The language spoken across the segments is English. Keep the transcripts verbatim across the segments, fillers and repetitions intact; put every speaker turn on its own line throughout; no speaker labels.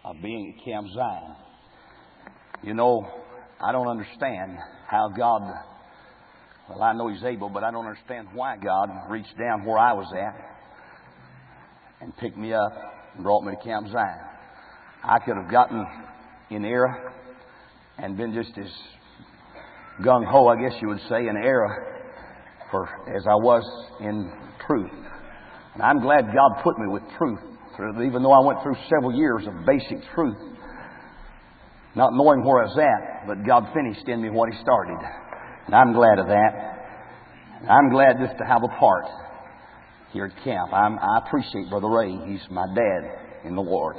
of being at Camp Zion. You know, I don't understand how God, well, I know He's able, but I don't understand why God reached down where I was at and picked me up and brought me to Camp Zion. I could have gotten in error and been just as gung-ho, I guess you would say, in error for as I was in truth. And I'm glad God put me with truth, even though I went through several years of basic truth, not knowing where I was at, but God finished in me what He started. And I'm glad of that. I'm glad just to have a part here at camp. I'm, I appreciate Brother Ray. He's my dad in the Lord.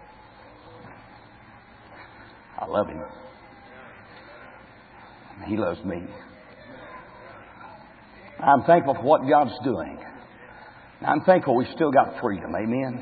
I love him. He loves me. I'm thankful for what God's doing. I'm thankful we've still got freedom. Amen.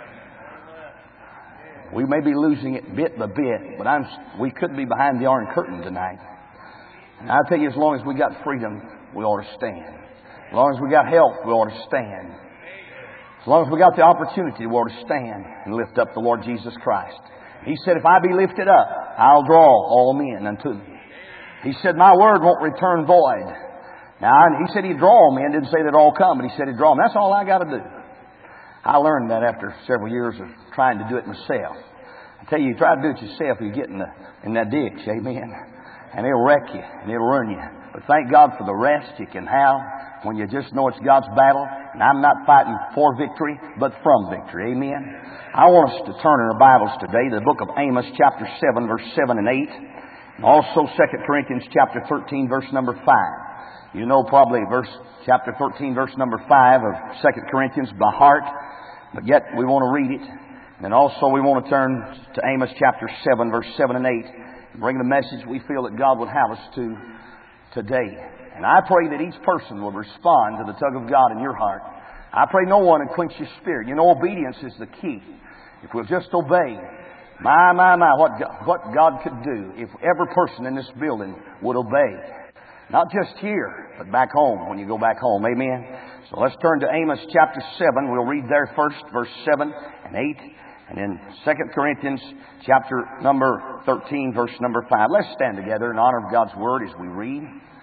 We may be losing it bit by bit, but I'm, we could be behind the Iron Curtain tonight. And I'll tell you, as long as we got freedom, we ought to stand. As long as we got help, we ought to stand. As long as we got the opportunity, we ought to stand and lift up the Lord Jesus Christ. He said, if I be lifted up, I'll draw all men unto me. He said, my word won't return void. Now, He said He'd draw men. Didn't say they'd all come, but He said He'd draw them. That's all I got to do. I learned that after several years of trying to do it myself. I tell you, you try to do it yourself, you get in, the, in that ditch, amen? And it'll wreck you, and it'll ruin you. But thank God for the rest you can have when you just know it's God's battle. And I'm not fighting for victory, but from victory, amen? I want us to turn in our Bibles today to the book of Amos, chapter seven, verse seven and eight. And also Second Corinthians, chapter thirteen, verse number five. You know probably verse chapter thirteen, verse number five of Second Corinthians by heart. But yet we want to read it. And also we want to turn to Amos chapter seven, verse seven and eight. And bring the message we feel that God would have us to today. And I pray that each person will respond to the tug of God in your heart. I pray no one will quench your spirit. You know, obedience is the key. If we'll just obey, my, my, my, what God, what God could do if every person in this building would obey. Not just here, but back home when you go back home. Amen. So let's turn to Amos chapter seven. We'll read there first, verse seven and eight. And then Second Corinthians chapter number thirteen, verse number five. Let's stand together in honor of God's Word as we read.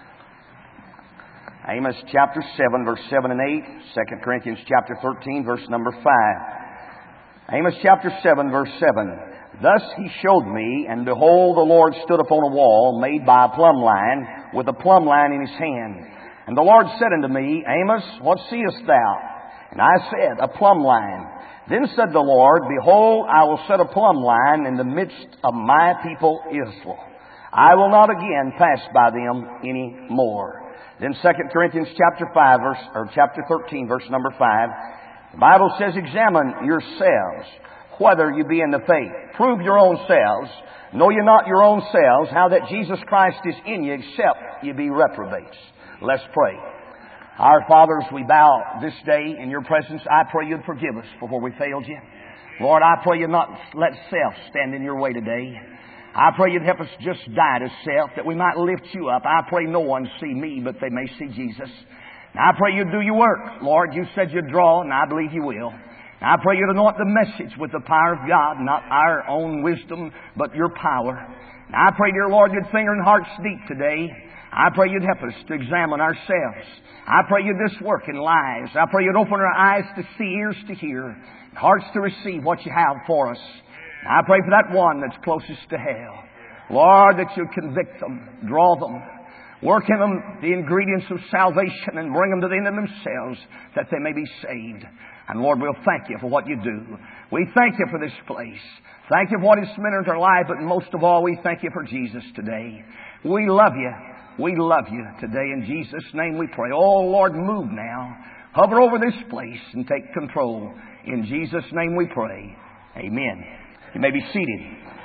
Amos chapter seven, verse seven and eight. Second Corinthians chapter thirteen, verse number five. Amos chapter seven, verse seven. Thus He showed me, and behold, the Lord stood upon a wall made by a plumb line, with a plumb line in His hand. And the Lord said unto me, Amos, what seest thou? And I said, a plumb line. Then said the Lord, behold, I will set a plumb line in the midst of my people Israel. I will not again pass by them any more. Then Second Corinthians chapter five, verse or chapter thirteen, verse number five. The Bible says, examine yourselves, whether you be in the faith. Prove your own selves. Know ye not your own selves, how that Jesus Christ is in you, except ye be reprobates. Let's pray. Our Father, as we bow this day in your presence, I pray you'd forgive us for where we failed you. Lord, I pray you'd not let self stand in your way today. I pray you'd help us just die to self, that we might lift you up. I pray no one see me, but they may see Jesus. Now, I pray you'd do your work. Lord, you said you'd draw, and I believe you will. Now, I pray you'd anoint the message with the power of God, not our own wisdom, but your power. Now, I pray, dear Lord, you'd finger in hearts deep today. I pray you'd help us to examine ourselves. I pray you'd just work in lives. I pray you'd open our eyes to see, ears to hear, hearts to receive what you have for us. Now, I pray for that one that's closest to hell. Lord, that you'd convict them, draw them, work in them the ingredients of salvation and bring them to the end of themselves that they may be saved. And Lord, we'll thank you for what you do. We thank you for this place. Thank you for what it's meant in our life, but most of all, we thank you for Jesus today. We love you. We love you today. In Jesus' name we pray. Oh, Lord, move now. Hover over this place and take control. In Jesus' name we pray. Amen. You may be seated.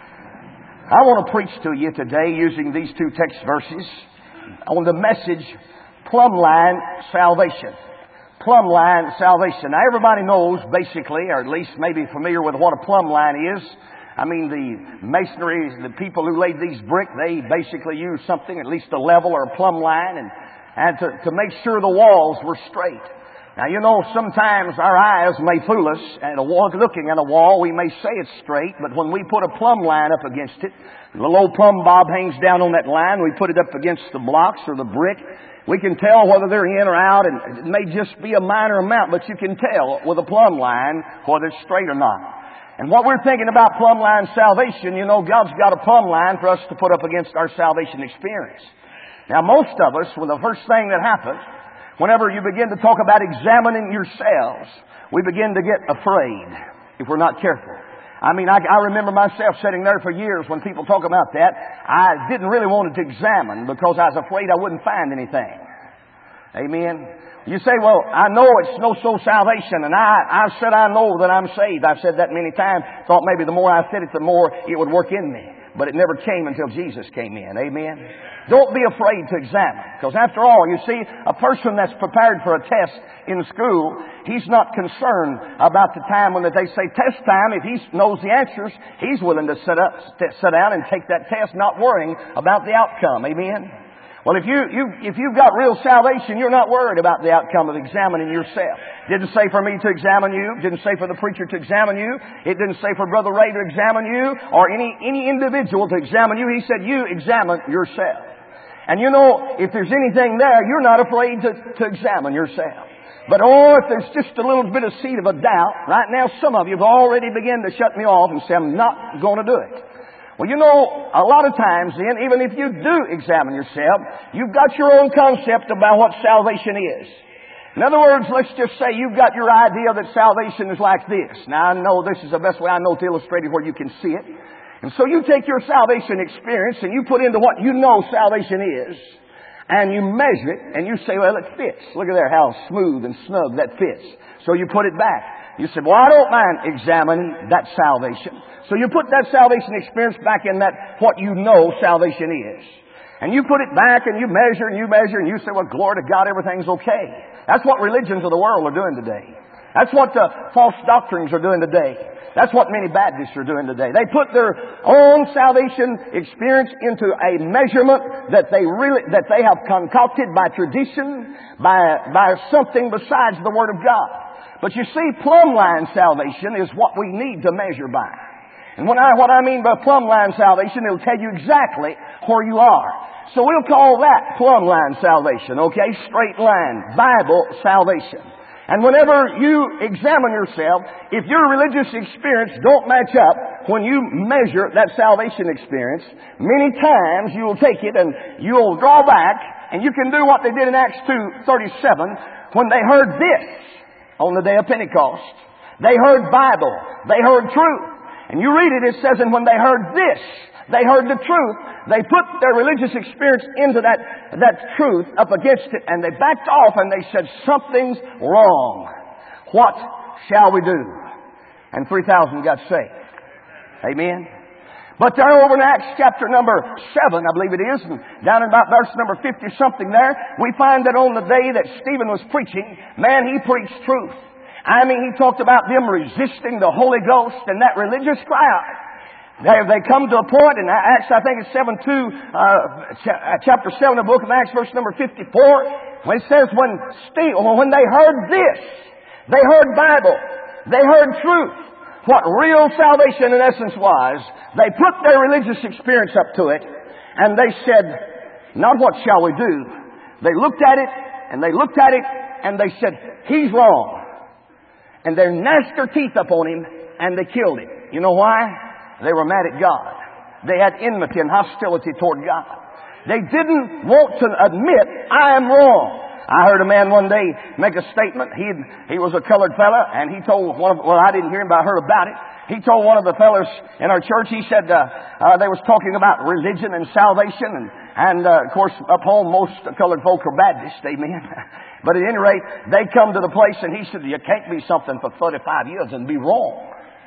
I want to preach to you today using these two text verses on the message, plumb line salvation. Plumb line salvation. Now, everybody knows basically, or at least maybe familiar with what a plumb line is. I mean, the masonry, the people who laid these bricks, they basically used something, at least a level or a plumb line, and, and to, to make sure the walls were straight. Now, you know, sometimes our eyes may fool us. At a wall, looking at a wall, we may say it's straight, but when we put a plumb line up against it, the little plumb bob hangs down on that line, we put it up against the blocks or the brick, we can tell whether they're in or out, and it may just be a minor amount, but you can tell with a plumb line whether it's straight or not. And what we're thinking about plumb line salvation, you know, God's got a plumb line for us to put up against our salvation experience. Now, most of us, when the first thing that happens, whenever you begin to talk about examining yourselves, we begin to get afraid if we're not careful. I mean, I, I remember myself sitting there for years when people talk about that. I didn't really want it to examine because I was afraid I wouldn't find anything. Amen. You say, well, I know it's no soul salvation, and I, I've said I know that I'm saved. I've said that many times. Thought maybe the more I said it, the more it would work in me. But it never came until Jesus came in. Amen. Don't be afraid to examine. Because after all, you see, a person that's prepared for a test in school, he's not concerned about the time when they say test time. If he knows the answers, he's willing to sit up, sit down and take that test, not worrying about the outcome. Amen. Well, if you, you, if you've got real salvation, you're not worried about the outcome of examining yourself. Didn't say for me to examine you. Didn't say for the preacher to examine you. It didn't say for Brother Ray to examine you or any, any individual to examine you. He said you examine yourself. And you know, if there's anything there, you're not afraid to, to examine yourself. But oh, if there's just a little bit of seed of a doubt, right now some of you have already begun to shut me off and say, I'm not going to do it. Well, you know, a lot of times then, even if you do examine yourself, you've got your own concept about what salvation is. In other words, let's just say you've got your idea that salvation is like this. Now, I know this is the best way I know to illustrate it where you can see it. And so you take your salvation experience and you put into what you know salvation is, and you measure it, and you say, well, it fits. Look at there, how smooth and snug that fits. So you put it back. You say, well, I don't mind examining that salvation. So you put that salvation experience back in that, what you know salvation is. And you put it back and you measure and you measure and you say, well, glory to God, everything's okay. That's what religions of the world are doing today. That's what the false doctrines are doing today. That's what many Baptists are doing today. They put their own salvation experience into a measurement that they really, that they have concocted by tradition, by, by something besides the Word of God. But you see, plumb line salvation is what we need to measure by. And when I, what I mean by plumb line salvation, it'll tell you exactly where you are. So we'll call that plumb line salvation, okay? Straight line, Bible salvation. And whenever you examine yourself, if your religious experience don't match up when you measure that salvation experience, many times you will take it and you'll draw back, and you can do what they did in Acts two thirty-seven when they heard this on the day of Pentecost. They heard Bible. They heard truth. And you read it, it says, and when they heard this, they heard the truth. They put their religious experience into that, that truth up against it, and they backed off and they said, something's wrong. What shall we do? And three thousand got saved. Amen. But there over in Acts chapter number seven, I believe it is, and down in about verse number fifty something there, we find that on the day that Stephen was preaching, man, he preached truth. I mean, he talked about them resisting the Holy Ghost and that religious crowd. They, they come to a point in Acts, I think it's seven two, uh, chapter seven of the book of Acts, verse number fifty-four, when it says, when Steve, when they heard this, they heard Bible, they heard truth. What real salvation in essence was, they put their religious experience up to it, and they said, not what shall we do? They looked at it, and they looked at it, and they said, he's wrong. And they gnashed their teeth upon him, and they killed him. You know why? They were mad at God. They had enmity and hostility toward God. They didn't want to admit, I am wrong. I heard a man one day make a statement. He he was a colored fella, and he told one of, well, I didn't hear him, but I heard about it. He told one of the fellas in our church, he said, uh, uh, they was talking about religion and salvation, and, and uh, of course, up home, most colored folk are Baptists, amen. But at any rate, they come to the place, and he said, you can't be something for thirty-five years and be wrong.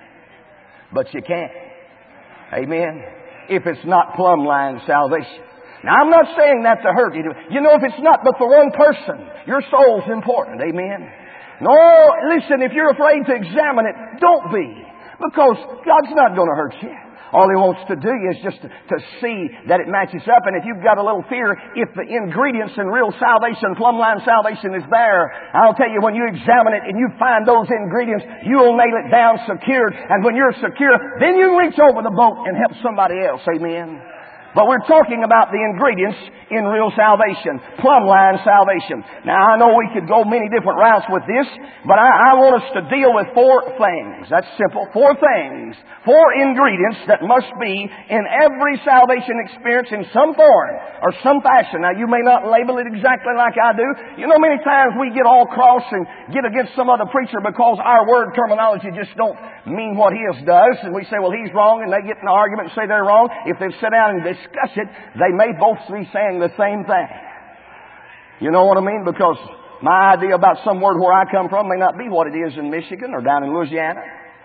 But you can't. Amen. If it's not plumb line salvation. Now, I'm not saying that to hurt you. You know, if it's not but for one person, your soul's important. Amen. No, listen, if you're afraid to examine it, don't be. Because God's not going to hurt you. All He wants to do is just to, to see that it matches up. And if you've got a little fear, if the ingredients in real salvation, plumb line salvation is there, I'll tell you, when you examine it and you find those ingredients, you'll nail it down secured. And when you're secure, then you reach over the boat and help somebody else. Amen. But we're talking about the ingredients in real salvation, plumb line salvation. Now, I know we could go many different routes with this, but I, I want us to deal with four things. That's simple. Four things. Four ingredients that must be in every salvation experience in some form or some fashion. Now, you may not label it exactly like I do. You know, many times we get all cross and get against some other preacher because our word terminology just don't mean what his does. And we say, well, he's wrong, and they get in an argument and say they're wrong. If they've sat down and discuss it, they may both be saying the same thing. You know what I mean? Because my idea about some word where I come from may not be what it is in Michigan or down in Louisiana.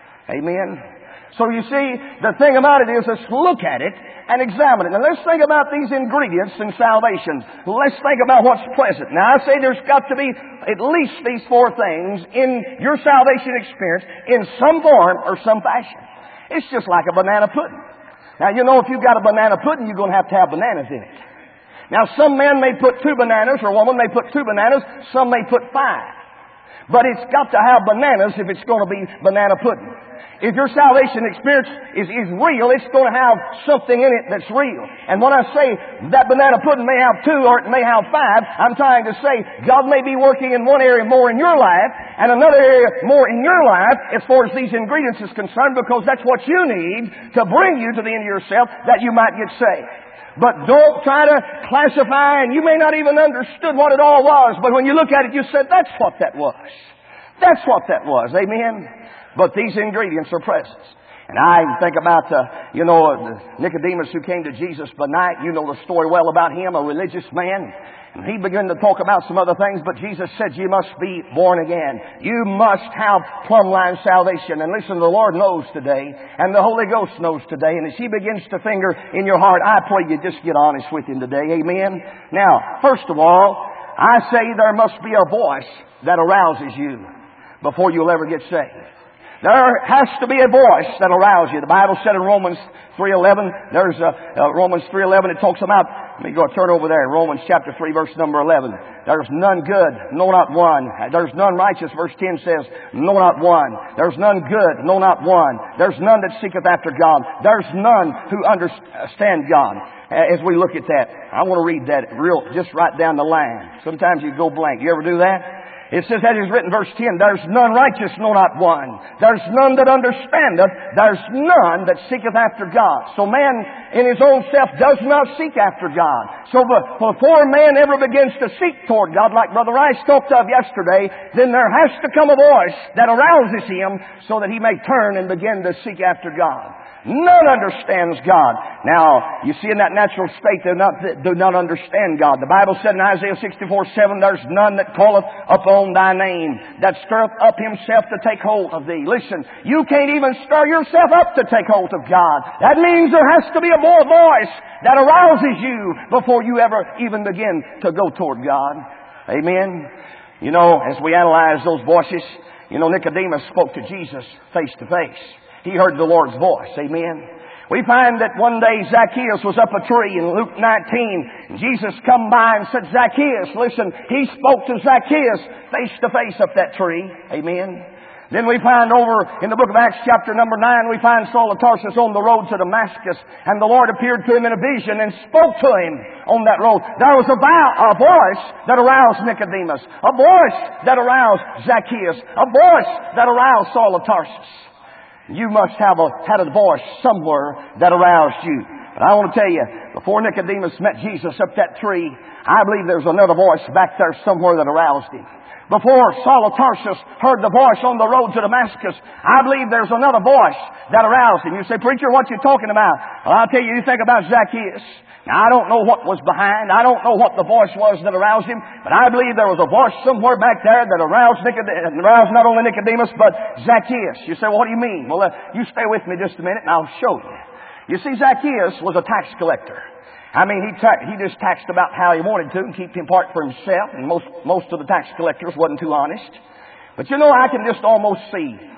Amen. So you see, the thing about it is, let's look at it and examine it. Now let's think about these ingredients in salvation. Let's think about what's pleasant. Now I say there's got to be at least these four things in your salvation experience in some form or some fashion. It's just like a banana pudding. Now, you know, if you've got a banana pudding, you're going to have to have bananas in it. Now, some men may put two bananas, or a woman may put two bananas. Some may put five. But it's got to have bananas if it's going to be banana pudding. If your salvation experience is, is real, it's going to have something in it that's real. And when I say that banana pudding may have two or it may have five, I'm trying to say God may be working in one area more in your life and another area more in your life as far as these ingredients is concerned, because that's what you need to bring you to the end of yourself that you might get saved. But don't try to classify, and you may not even understood what it all was, but when you look at it, you said, that's what that was. That's what that was. Amen? But these ingredients are present. And I think about, uh, you know, Nicodemus who came to Jesus by night. You know the story well about him, a religious man. And he began to talk about some other things, but Jesus said, you must be born again. You must have plumb line salvation. And listen, the Lord knows today, and the Holy Ghost knows today. And as He begins to finger in your heart, I pray you just get honest with Him today. Amen? Now, first of all, I say there must be a voice that arouses you before you'll ever get saved. There has to be a voice that arouses you. The Bible said in Romans three eleven, there's a, uh, Romans three eleven, it talks about, let me go turn over there, Romans chapter three, verse number eleven. There's none good, no not one. There's none righteous, verse ten says, no not one. There's none good, no not one. There's none that seeketh after God. There's none who understand God. As we look at that, I want to read that real, just right down the line. Sometimes you go blank. You ever do that? It says, that is written, verse ten, there's none righteous, no not one. There's none that understandeth. There's none that seeketh after God. So man in his own self does not seek after God. So before man ever begins to seek toward God, like Brother Rice talked of yesterday, then there has to come a voice that arouses him so that he may turn and begin to seek after God. None understands God. Now, you see in that natural state, they do not, do not understand God. The Bible said in Isaiah sixty-four seven, there's none that calleth upon thy name, that stirreth up himself to take hold of thee. Listen, you can't even stir yourself up to take hold of God. That means there has to be a voice that arouses you before you ever even begin to go toward God. Amen. You know, as we analyze those voices, you know, Nicodemus spoke to Jesus face to face. He heard the Lord's voice. Amen. We find that one day Zacchaeus was up a tree in Luke nineteen. Jesus come by and said, Zacchaeus, listen, He spoke to Zacchaeus face to face up that tree. Amen. Then we find over in the book of Acts chapter number nine, we find Saul of Tarsus on the road to Damascus, and the Lord appeared to him in a vision and spoke to him on that road. There was a, vow, a voice that aroused Nicodemus, a voice that aroused Zacchaeus, a voice that aroused Saul of Tarsus. You must have a, had a voice somewhere that aroused you. But I want to tell you, before Nicodemus met Jesus up that tree, I believe there's another voice back there somewhere that aroused him. Before Saul of Tarsus heard the voice on the road to Damascus, I believe there's another voice that aroused him. You say, preacher, what you talking about? Well, I'll tell you, you think about Zacchaeus. Now, I don't know what was behind. I don't know what the voice was that aroused him. But I believe there was a voice somewhere back there that aroused, Nicod- aroused not only Nicodemus, but Zacchaeus. You say, well, what do you mean? Well, uh, you stay with me just a minute and I'll show you. You see, Zacchaeus was a tax collector. I mean, he ta- he just taxed about how he wanted to and keep him part for himself. And most, most of the tax collectors wasn't too honest. But you know, I can just almost see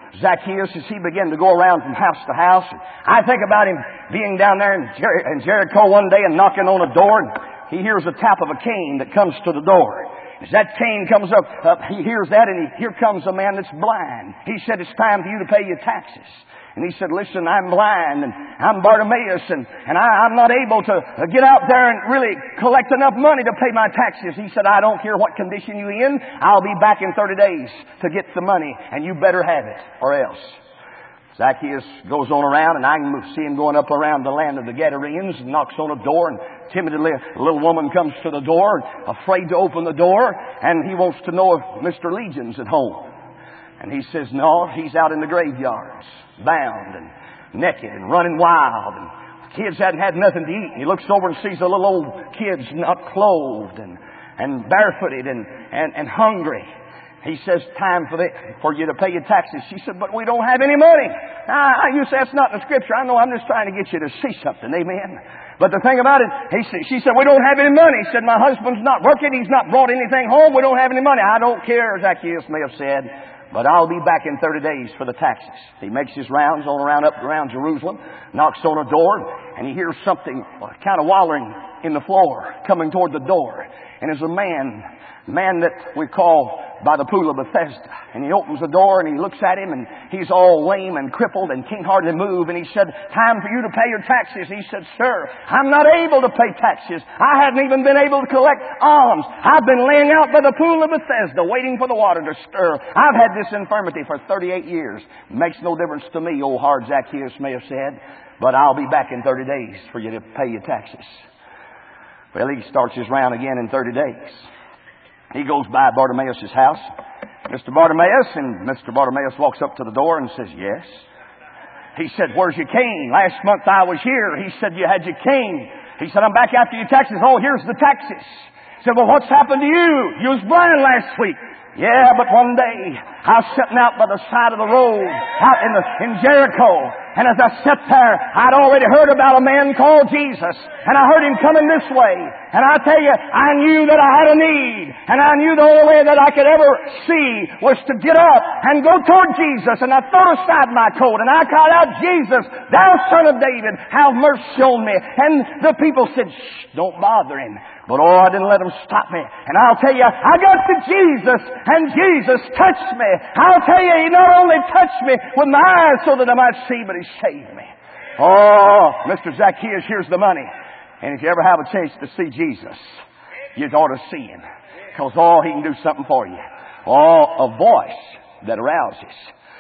Zacchaeus, as he began to go around from house to house, I think about him being down there in, Jer- in Jericho one day and knocking on a door, and he hears the tap of a cane that comes to the door. As that cane comes up, up he hears that, and he, here comes a man that's blind. He said, it's time for you to pay your taxes. And he said, listen, I'm blind, and I'm Bartimaeus, and, and I, I'm not able to get out there and really collect enough money to pay my taxes. He said, I don't care what condition you're in, I'll be back in thirty days to get the money, and you better have it, or else. Zacchaeus goes on around, and I can see him going up around the land of the Gadarenes, and knocks on a door, and timidly a little woman comes to the door, afraid to open the door, and he wants to know if Mister Legion's at home. And he says, no, he's out in the graveyards, bound and naked and running wild, and the kids hadn't had nothing to eat. And he looks over and sees the little old kids not clothed and, and barefooted and, and, and hungry. He says, time for, the, for you to pay your taxes. She said, but we don't have any money. Now, you say that's not in the Scripture. I know, I'm just trying to get you to see something. Amen. But the thing about it, he said, she said, we don't have any money. He said, my husband's not working. He's not brought anything home. We don't have any money. I don't care, Zacchaeus may have said, but I'll be back in thirty days for the taxes. He makes his rounds on around up around Jerusalem, knocks on a door, and he hears something kind of wallering in the floor coming toward the door. And there's a man, man that we call by the pool of Bethesda. And he opens the door and he looks at him, and he's all lame and crippled and can't hardly move. And he said, time for you to pay your taxes. He said, sir, I'm not able to pay taxes. I haven't even been able to collect alms. I've been laying out by the pool of Bethesda waiting for the water to stir. I've had this infirmity for thirty-eight years. Makes no difference to me, old hard Zacchaeus may have said, but I'll be back in thirty days for you to pay your taxes. Well, he starts his round again in thirty days. He goes by Bartimaeus' house. Mister Bartimaeus, and Mister Bartimaeus walks up to the door and says, yes. He said, where's your cane? Last month I was here. He said, you had your cane. He said, I'm back after your taxes. Oh, here's the taxes. He said, well, what's happened to you? You was blind last week. Yeah, but one day I was sitting out by the side of the road out in, the, in Jericho. And as I sat there, I'd already heard about a man called Jesus. And I heard him coming this way. And I tell you, I knew that I had a need. And I knew the only way that I could ever see was to get up and go toward Jesus. And I threw aside my coat and I cried out, Jesus, thou son of David, have mercy on me. And the people said, shh, don't bother him. But oh, I didn't let him stop me. And I'll tell you, I got to Jesus, and Jesus touched me. I'll tell you, He not only touched me with my eyes so that I might see, but He saved me. Oh, Mister Zacchaeus, here's the money. And if you ever have a chance to see Jesus, you ought to see Him. Because, oh, He can do something for you. Oh, a voice that arouses.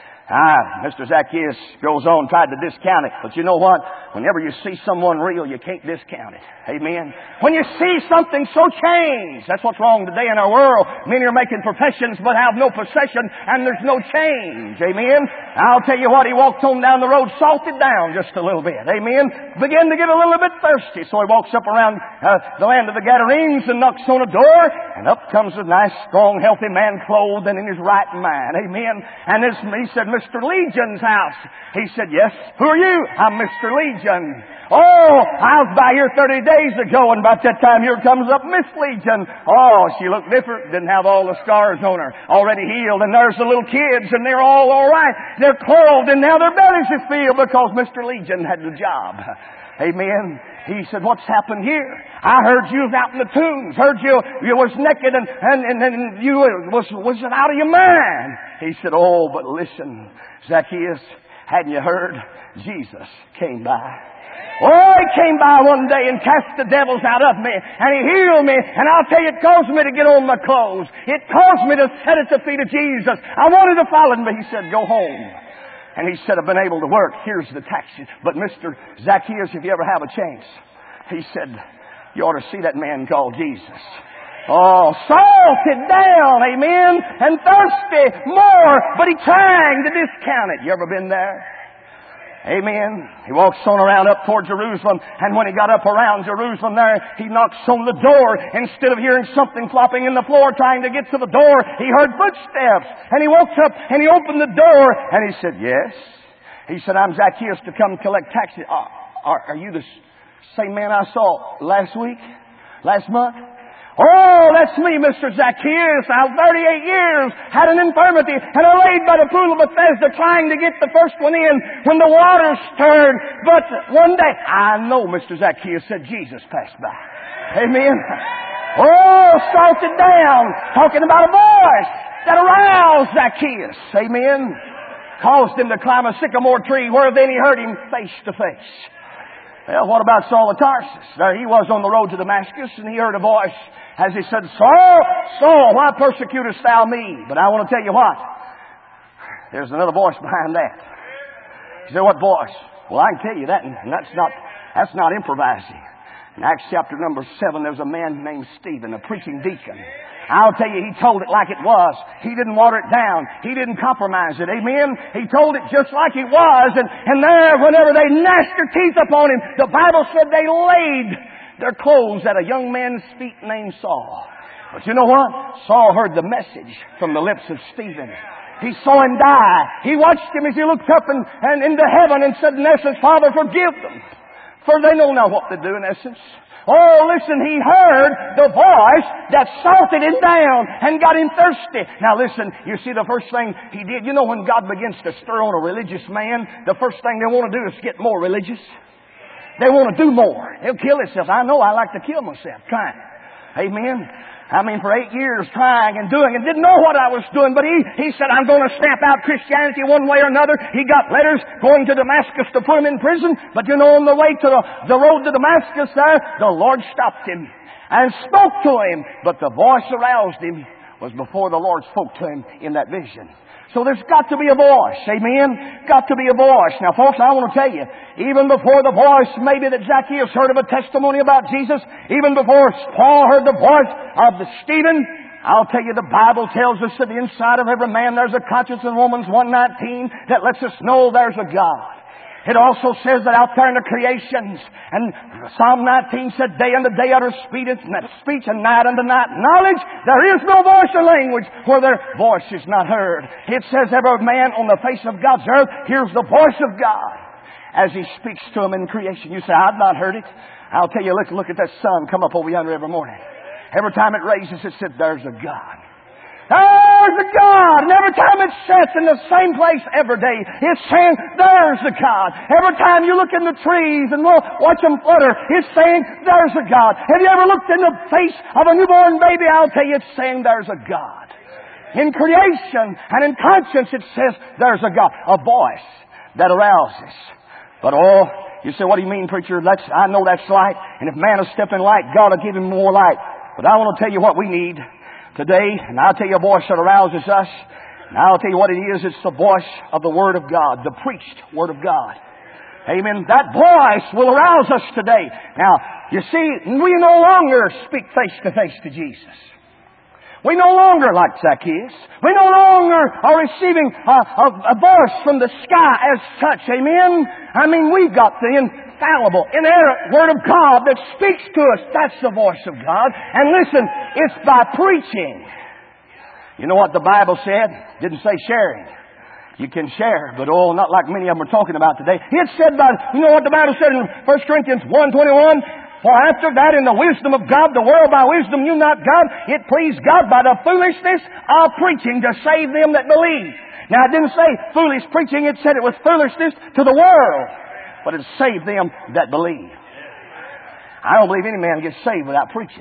Ah, Mister Zacchaeus goes on, tried to discount it. But you know what? Whenever you see someone real, you can't discount it. Amen. When you see something so changed, that's what's wrong today in our world. Many are making professions but have no possession, and there's no change. Amen. I'll tell you what, he walked on down the road, salted down just a little bit. Amen. Began to get a little bit thirsty. So he walks up around uh, the land of the Gadarenes and knocks on a door, and up comes a nice, strong, healthy man clothed and in his right mind. Amen. And this, he said, Mister Legion's house. He said, yes. Who are you? I'm Mister Legion. Oh, I was by here thirty days ago, and about that time here comes up Miss Legion. Oh, she looked different. Didn't have all the scars on her. Already healed. And there's the little kids, and they're all all right. They're clothed, and now their bellies are filled because Mister Legion had the job. Amen. He said, what's happened here? I heard you was out in the tombs. Heard you, you was naked and, and, and, and you was, was out of your mind. He said, oh, but listen, Zacchaeus, hadn't you heard? Jesus came by. Oh, He came by one day and cast the devils out of me, and He healed me, and I'll tell you, it caused me to get on my clothes. It caused me to sit at the feet of Jesus. I wanted to follow Him, but He said, go home. And He said, I've been able to work. Here's the taxes. But Mister Zacchaeus, if you ever have a chance, he said, you ought to see that man called Jesus. Oh, salted down, amen, and thirsty more, but he trying to discount it. You ever been there? Amen. He walks on around up toward Jerusalem, and when he got up around Jerusalem there, he knocks on the door. Instead of hearing something flopping in the floor trying to get to the door, he heard footsteps. And he walks up and he opened the door, and he said, yes. He said, I'm Zacchaeus to come collect taxes. Are, are, are you the same man I saw last week? Last month? Oh, that's me, Mister Zacchaeus. I thirty-eight years had an infirmity, and I laid by the pool of Bethesda trying to get the first one in when the waters stirred. But one day, I know, Mister Zacchaeus, said Jesus passed by. Amen. Oh, salted down, talking about a voice that aroused Zacchaeus. Amen. Caused him to climb a sycamore tree, where then he heard him face to face. Well, what about Saul of Tarsus? There he was on the road to Damascus, and he heard a voice as he said, Saul, Saul, why persecutest thou me? But I want to tell you what. There's another voice behind that. You say, what voice? Well, I can tell you that, and that's not, that's not improvising. In Acts chapter number seven, there's a man named Stephen, a preaching deacon. I'll tell you, he told it like it was. He didn't water it down. He didn't compromise it. Amen? He told it just like it was. And, and there, whenever they gnashed their teeth upon him, the Bible said they laid their clothes at a young man's feet named Saul. But you know what? Saul heard the message from the lips of Stephen. He saw him die. He watched him as he looked up and, and into heaven and said, in essence, Father, forgive them, for they know not what to do, in essence. Oh, listen, he heard the voice that salted him down and got him thirsty. Now listen, you see the first thing he did, you know when God begins to stir on a religious man, the first thing they want to do is get more religious. They want to do more. He'll kill himself. I know I like to kill myself, trying. Amen. I mean, for eight years trying and doing and didn't know what I was doing, but he, he said, I'm going to stamp out Christianity one way or another. He got letters going to Damascus to put him in prison, but you know, on the way to the, the road to Damascus there, the Lord stopped him and spoke to him, but the voice aroused him was before the Lord spoke to him in that vision. So there's got to be a voice. Amen? Got to be a voice. Now, folks, I want to tell you, even before the voice maybe that Zacchaeus heard of a testimony about Jesus, even before Paul heard the voice of the Stephen, I'll tell you, the Bible tells us that inside of every man there's a conscience in Romans one nineteen that lets us know there's a God. It also says that out there in the creations, and Psalm nineteen said, day unto day utter speech, speech and night unto night knowledge. There is no voice or language where their voice is not heard. It says every man on the face of God's earth hears the voice of God as He speaks to him in creation. You say, I've not heard it. I'll tell you, look, look at that sun come up over yonder every morning. Every time it raises, it said, there's a God. There's a God. And every time it sets in the same place every day, it's saying, there's a God. Every time you look in the trees and watch them flutter, it's saying, there's a God. Have you ever looked in the face of a newborn baby? I'll tell you, it's saying, there's a God. In creation and in conscience, it says, there's a God. A voice that arouses. But oh, you say, what do you mean, preacher? That's, I know that's light. And if man will step in light, God will give him more light. But I want to tell you what we need today, and I'll tell you a voice that arouses us, and I'll tell you what it is. It's the voice of the Word of God, the preached Word of God. Amen. That voice will arouse us today. Now, you see, we no longer speak face to face to Jesus. We no longer, like Zacchaeus, we no longer are receiving a, a, a voice from the sky as such. Amen. I mean, we've got the infallible, inerrant Word of God that speaks to us. That's the voice of God. And listen, it's by preaching. You know what the Bible said? Didn't say sharing. You can share, but oh, not like many of them are talking about today. It said by, you know what the Bible said in First Corinthians one twenty-one? For after that, in the wisdom of God, the world by wisdom knew not God. It pleased God by the foolishness of preaching to save them that believe. Now, it didn't say foolish preaching. It said it was foolishness to the world, but it saved them that believe. I don't believe any man gets saved without preaching.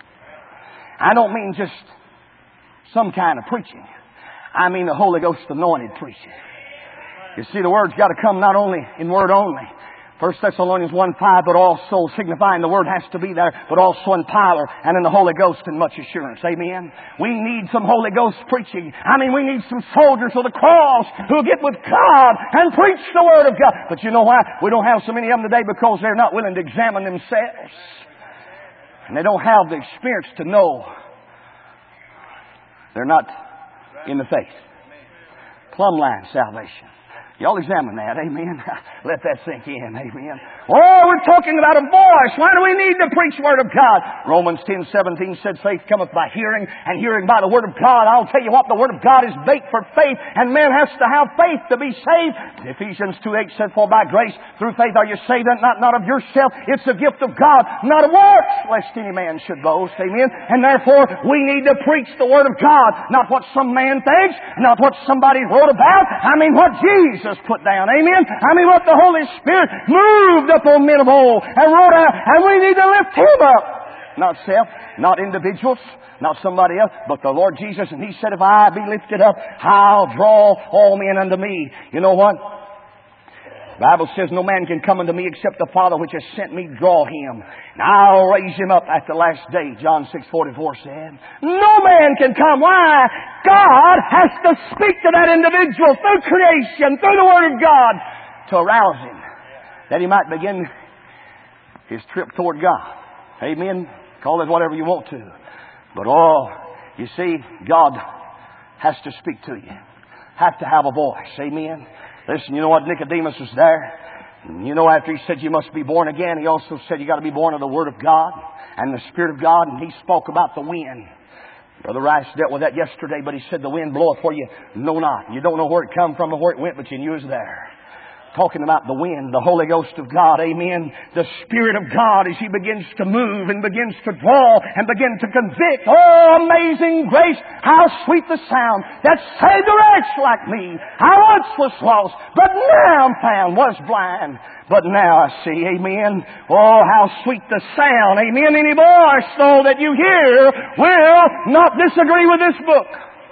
I don't mean just some kind of preaching. I mean the Holy Ghost anointed preaching. You see, the Word's got to come not only in word only. First Thessalonians one five, but also signifying the Word has to be there, but also in power and in the Holy Ghost and much assurance. Amen. We need some Holy Ghost preaching. I mean, we need some soldiers of the cross who'll get with God and preach the Word of God. But you know why? We don't have so many of them today because they're not willing to examine themselves. And they don't have the experience to know they're not in the faith. Plumb line salvation. Y'all examine that, amen. Let that sink in, amen. Oh, we're talking about a voice. Why do we need to preach the Word of God? Romans ten seventeen said, faith cometh by hearing, and hearing by the Word of God. I'll tell you what, the Word of God is bait for faith, and man has to have faith to be saved. Ephesians two eight said, for by grace through faith are you saved, and not, not of yourself. It's a gift of God, not of works, lest any man should boast, amen. And therefore, we need to preach the Word of God, not what some man thinks, not what somebody wrote about. I mean what Jesus put down. Amen. I mean what the Holy Spirit moved upon men of old and wrote out. And we need to lift Him up. Not self, not individuals, not somebody else, but the Lord Jesus. And He said, if I be lifted up, I'll draw all men unto me. You know what? The Bible says no man can come unto me except the Father which has sent me draw him. And I'll raise him up at the last day, John six forty-four said. No man can come. Why? God has to speak to that individual through creation, through the Word of God, to arouse him, that he might begin his trip toward God. Amen. Call it whatever you want to. But oh, you see, God has to speak to you. Have to have a voice. Amen. Listen, you know what? Nicodemus was there. You know, after he said you must be born again, he also said you got to be born of the Word of God and the Spirit of God. And he spoke about the wind. Brother Rice dealt with that yesterday, but he said the wind bloweth where you know not. You don't know where it come from or where it went, but you knew it was there. Talking about the wind, the Holy Ghost of God, amen. The Spirit of God as He begins to move and begins to draw and begin to convict. Oh, amazing grace, how sweet the sound that saved a wretch like me. I once was lost, but now I'm found, was blind, but now I see, amen. Oh, how sweet the sound, amen. Any voice, though, that you hear will not disagree with this book.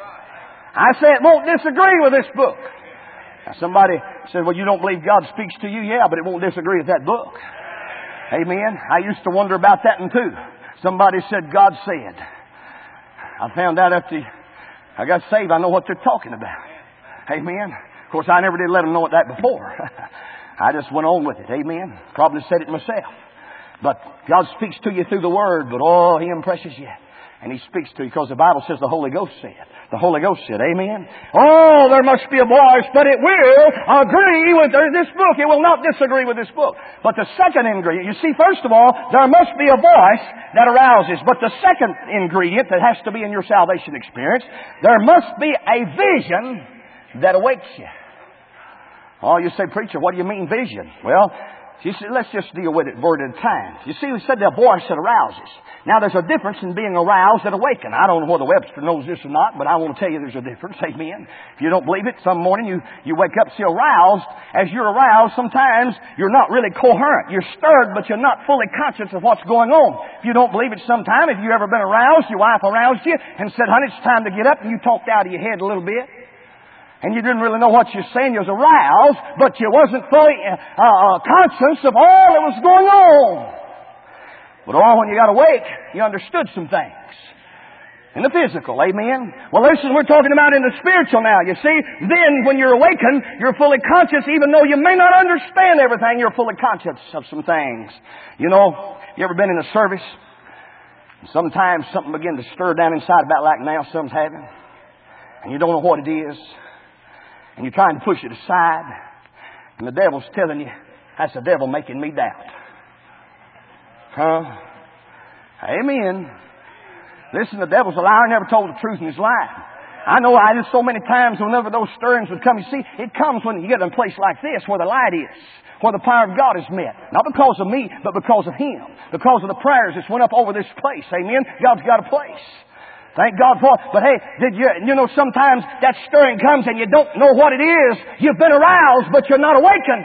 I say it won't disagree with this book. Now somebody said, well, you don't believe God speaks to you? Yeah, but it won't disagree with that book. Amen. I used to wonder about that one too. Somebody said, God said. I found out after I got saved, I know what they're talking about. Amen. Of course, I never did let them know that before. I just went on with it. Amen. Probably said it myself. But God speaks to you through the Word, but oh, He impresses you. And He speaks to you because the Bible says the Holy Ghost said. The Holy Ghost said, amen. Oh, there must be a voice, but it will agree with this book. It will not disagree with this book. But the second ingredient, you see, first of all, there must be a voice that arouses. But the second ingredient that has to be in your salvation experience, there must be a vision that awakes you. Oh, you say, preacher, what do you mean vision? Well, you see, let's just deal with it word at a time. You see, we said the voice that arouses. Now, there's a difference in being aroused and awakened. I don't know whether Webster knows this or not, but I want to tell you there's a difference. Amen. If you don't believe it, some morning you, you wake up, see aroused. As you're aroused, sometimes you're not really coherent. You're stirred, but you're not fully conscious of what's going on. If you don't believe it sometime, if you've ever been aroused, your wife aroused you and said, honey, it's time to get up, and you talked out of your head a little bit. And you didn't really know what you're saying. You was aroused, but you wasn't fully uh, uh, conscious of all that was going on. But all when you got awake, you understood some things. In the physical, amen? Well, listen, we're talking about in the spiritual now. You see, then when you're awakened, you're fully conscious. Even though you may not understand everything, you're fully conscious of some things. You know, you ever been in a service? Sometimes something begins to stir down inside about like now something's happening. And you don't know what it is. And you're trying to push it aside. And the devil's telling you, that's the devil making me doubt. Huh? Amen. Listen, the devil's a liar, never told the truth in his life. I know I did so many times whenever those stirrings would come. You see, it comes when you get in a place like this where the light is, where the power of God is met. Not because of me, but because of Him. Because of the prayers that went up over this place. Amen. God's got a place. Thank God for it. But hey, did you, you know, sometimes that stirring comes and you don't know what it is. You've been aroused, but you're not awakened.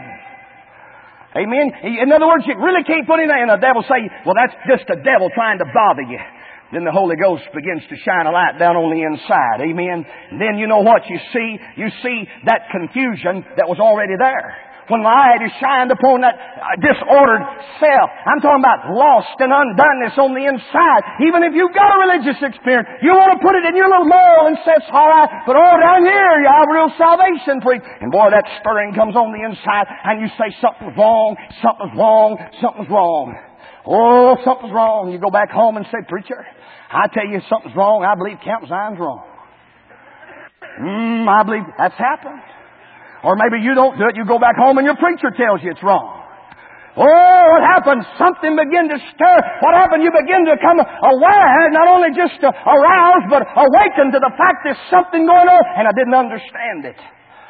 Amen. In other words, you really can't put anything. And the devil say, well, that's just the devil trying to bother you. Then the Holy Ghost begins to shine a light down on the inside. Amen. And then you know what you see? You see that confusion that was already there. When light is shined upon that disordered self. I'm talking about lost and undoneness on the inside. Even if you've got a religious experience, you want to put it in your little moral and say, it's all right. But oh, down here, you have real salvation preached. And boy, that stirring comes on the inside and you say, something's wrong, something's wrong, something's wrong. Oh, something's wrong. You go back home and say, preacher, I tell you something's wrong. I believe Camp Zion's wrong. Mm, I believe that's happened. Or maybe you don't do it, you go back home and your preacher tells you it's wrong. Oh, what happened? Something began to stir. What happened? You begin to become aware, not only just aroused, but awakened to the fact there's something going on, and I didn't understand it.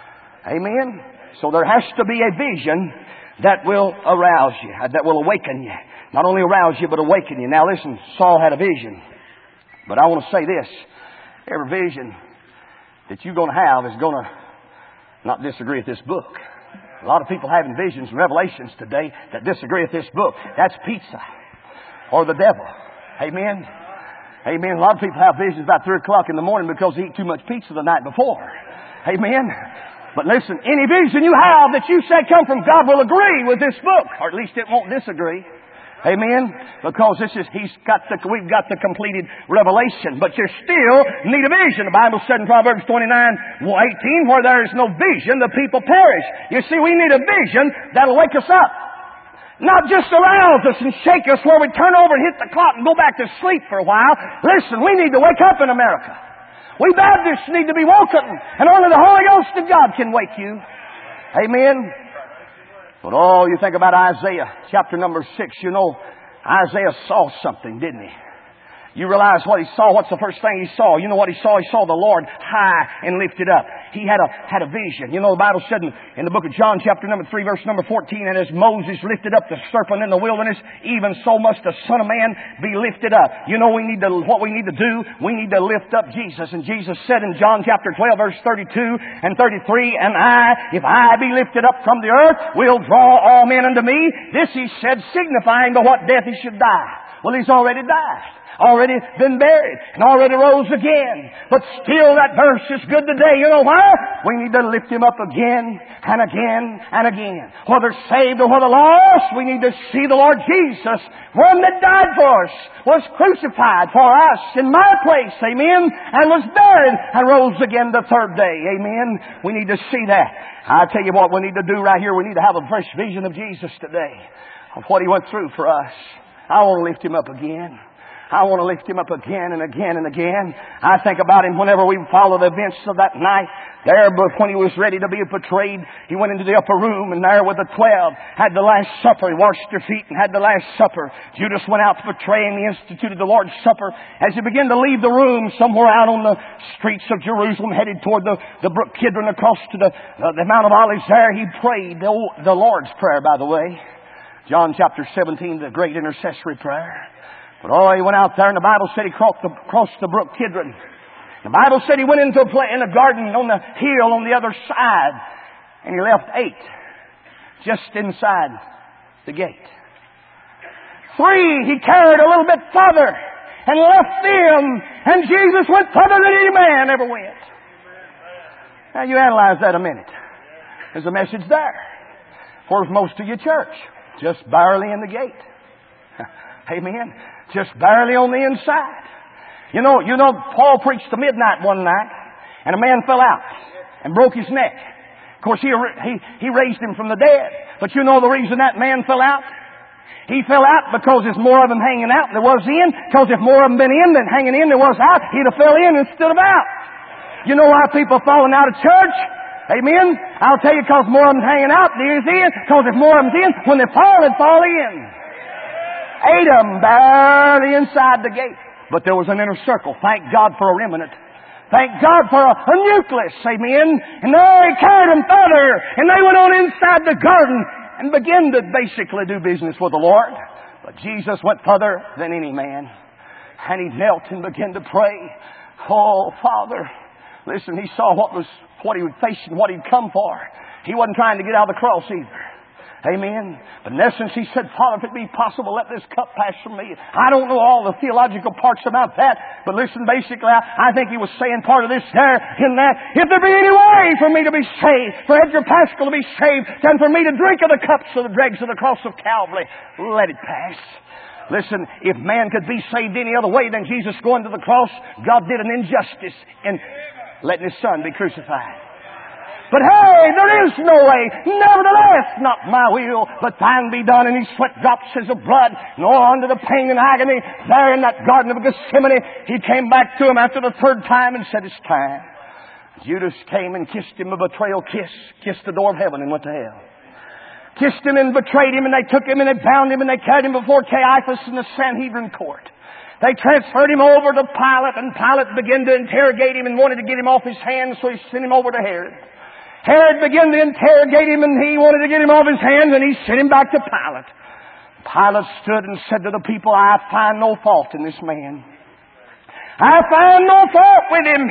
Amen? So there has to be a vision that will arouse you, that will awaken you. Not only arouse you, but awaken you. Now listen, Saul had a vision. But I want to say this. Every vision that you're going to have is going to not disagree with this book. A lot of people having visions and revelations today that disagree with this book. That's pizza or the devil. Amen? Amen. A lot of people have visions about three o'clock in the morning because they eat too much pizza the night before. Amen? But listen, any vision you have that you say come from God will agree with this book. Or at least it won't disagree. Amen? Because this is, he's got the, we've got the completed revelation. But you still need a vision. The Bible said in Proverbs twenty-nine, eighteen, where there is no vision, the people perish. You see, we need a vision that'll wake us up. Not just arouse us and shake us where we turn over and hit the clock and go back to sleep for a while. Listen, we need to wake up in America. We Baptists need to be woken. And only the Holy Ghost of God can wake you. Amen? But oh, you think about Isaiah, chapter number six. You know, Isaiah saw something, didn't he? You realize what he saw? What's the first thing he saw? You know what he saw? He saw the Lord high and lifted up. He had a had a vision. You know, the Bible said in, in the book of John, chapter number three, verse number fourteen, and as Moses lifted up the serpent in the wilderness, even so must the Son of Man be lifted up. You know, we need to what we need to do. We need to lift up Jesus. And Jesus said in John chapter twelve, verse thirty-two and thirty-three, and I, if I be lifted up from the earth, will draw all men unto me. This he said, signifying by what death he should die. Well, he's already died. Already been buried and already rose again. But still that verse is good today. You know why? We need to lift him up again and again and again. Whether saved or whether lost, we need to see the Lord Jesus, one that died for us, was crucified for us in my place, amen, and was buried and rose again the third day, amen. We need to see that. I tell you what we need to do right here. We need to have a fresh vision of Jesus today, of what he went through for us. I want to lift him up again. I want to lift him up again and again and again. I think about him whenever we follow the events of that night. There, but when he was ready to be betrayed, he went into the upper room, and there with the twelve, had the Last Supper. He washed their feet and had the Last Supper. Judas went out to betray, and he instituted the Lord's Supper. As he began to leave the room, somewhere out on the streets of Jerusalem, headed toward the, the brook Kidron, across to the, uh, the Mount of Olives, there he prayed the, the Lord's Prayer, by the way. John chapter seventeen, the great intercessory prayer. But oh, he went out there, and the Bible said he crossed the, crossed the brook Kidron. The Bible said he went into a, play, in a garden on the hill on the other side, and he left eight just inside the gate. Three he carried a little bit further and left them, and Jesus went further than any man ever went. Now you analyze that a minute. There's a message there. Where's most of your church? Just barely in the gate. Amen. Just barely on the inside. You know, you know, Paul preached to midnight one night, and a man fell out and broke his neck. Of course, he, he, he raised him from the dead. But you know the reason that man fell out? He fell out because there's more of them hanging out than there was in. Because if more of them been in than hanging in there was out, he'd have fell in instead of out. You know why people are falling out of church? Amen? I'll tell you, because more of them hanging out than is in. Because if more of them's in, when they fall, they fall in. Eight of them barely inside the gate. But there was an inner circle. Thank God for a remnant. Thank God for a, a nucleus. Amen. And there he carried them further. And they went on inside the garden and began to basically do business with the Lord. But Jesus went further than any man. And he knelt and began to pray. Oh, Father. Listen, he saw what was what he would face and what he'd come for. He wasn't trying to get out of the cross either. Amen. But in essence, he said, Father, if it be possible, let this cup pass from me. I don't know all the theological parts about that. But listen, basically, I, I think he was saying part of this there in that, if there be any way for me to be saved, for Edgar Pascal to be saved, then for me to drink of the cups of the dregs of the cross of Calvary, let it pass. Listen, if man could be saved any other way than Jesus going to the cross, God did an injustice in letting His Son be crucified. But hey, there is no way. Nevertheless, not my will, but thine be done. And he sweat drops as of blood, nor under the pain and agony. There in that Garden of Gethsemane, he came back to him after the third time and said, it's time. Judas came and kissed him a betrayal kiss, kissed the door of heaven and went to hell. Kissed him and betrayed him, and they took him and they bound him and they carried him before Caiaphas in the Sanhedrin court. They transferred him over to Pilate, and Pilate began to interrogate him and wanted to get him off his hands, so he sent him over to Herod. Herod began to interrogate him, and he wanted to get him off his hands, and he sent him back to Pilate. Pilate stood and said to the people, I find no fault in this man. I find no fault with him.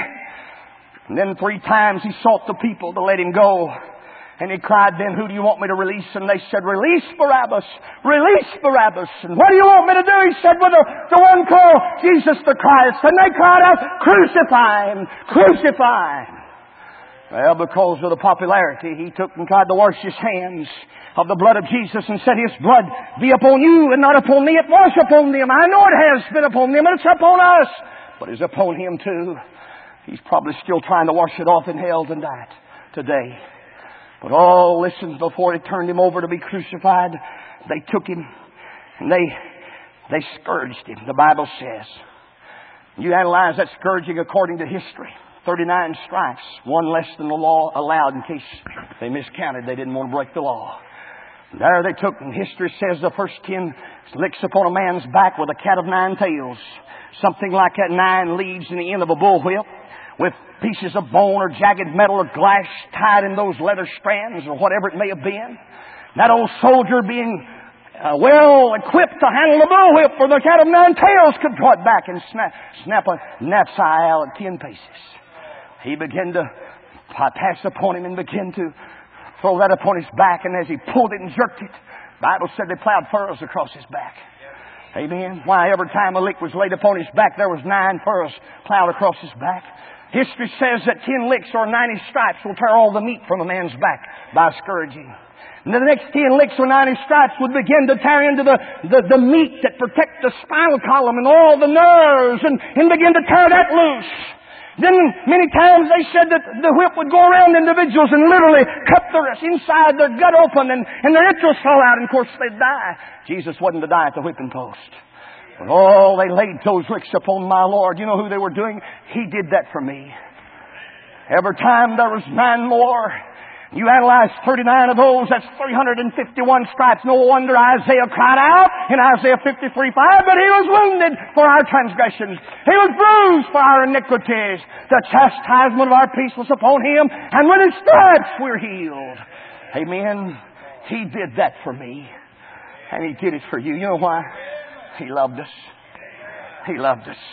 And then three times he sought the people to let him go. And he cried then, who do you want me to release? And they said, release Barabbas. Release Barabbas. And what do you want me to do? He said, well, the, the one called Jesus the Christ. And they cried out, crucify him. Crucify him. Well, because of the popularity, he took and tried to wash his hands of the blood of Jesus and said, his blood be upon you and not upon me. It was upon them. I know it has been upon them, and it's upon us. But it's upon him too. He's probably still trying to wash it off in hell tonight, today. But oh, listen, before they turned him over to be crucified, they took him and they, they scourged him, the Bible says. You analyze that scourging according to history. thirty-nine stripes, one less than the law allowed in case they miscounted. They didn't want to break the law. There they took, and history says the first ten licks upon a man's back with a cat of nine tails. Something like that, nine leads in the end of a bullwhip, with pieces of bone or jagged metal or glass tied in those leather strands or whatever it may have been. That old soldier being uh, well equipped to handle the bullwhip, for the cat of nine tails could draw it back and snap, snap a gnat's eye out at ten paces. He began to pass upon him and began to throw that upon his back, and as he pulled it and jerked it, the Bible said they plowed furrows across his back. Amen. Why, every time a lick was laid upon his back, there was nine furrows plowed across his back. History says that ten licks or ninety stripes will tear all the meat from a man's back by scourging. And the next ten licks or ninety stripes would begin to tear into the, the, the meat that protect the spinal column and all the nerves, and, and begin to tear that loose. Then many times they said that the whip would go around individuals and literally cut their inside their gut open, and, and their entrails fall out, and of course they'd die. Jesus wasn't to die at the whipping post. But oh, they laid those licks upon my Lord. You know who they were doing? He did that for me. Every time there was nine more. You analyze thirty-nine of those, that's three hundred fifty-one stripes. No wonder Isaiah cried out in Isaiah fifty-three five, but he was wounded for our transgressions. He was bruised for our iniquities. The chastisement of our peace was upon him, and with his stripes we're healed. Amen. He did that for me, and he did it for you. You know why? He loved us. He loved us.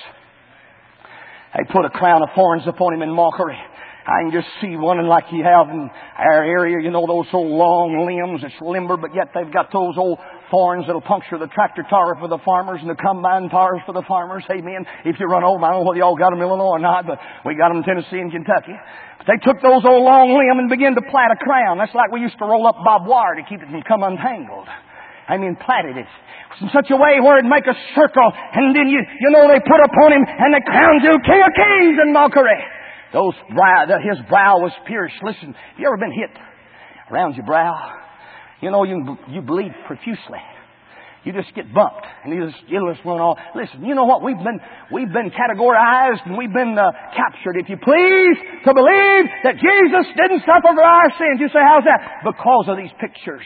They put a crown of thorns upon him in mockery. I can just see one like you have in our area, you know, those old long limbs that's limber, but yet they've got those old thorns that'll puncture the tractor tire for the farmers and the combine tires for the farmers. Amen. If you run over, I don't know whether y'all got them in Illinois or not, but we got them in Tennessee and Kentucky. But they took those old long limb and began to plait a crown. That's like we used to roll up barbed wire to keep it from come untangled. I mean, plaited it in such a way where it'd make a circle, and then you, you know, they put upon him and they crowned you King of Kings in mockery. Those brow, his brow was pierced. Listen, have you ever been hit around your brow? You know, you you bleed profusely. You just get bumped, and you just it'll just run off. Listen, you know what? We've been we've been categorized and we've been uh, captured, if you please, to believe that Jesus didn't suffer for our sins. You say, how's that? Because of these pictures.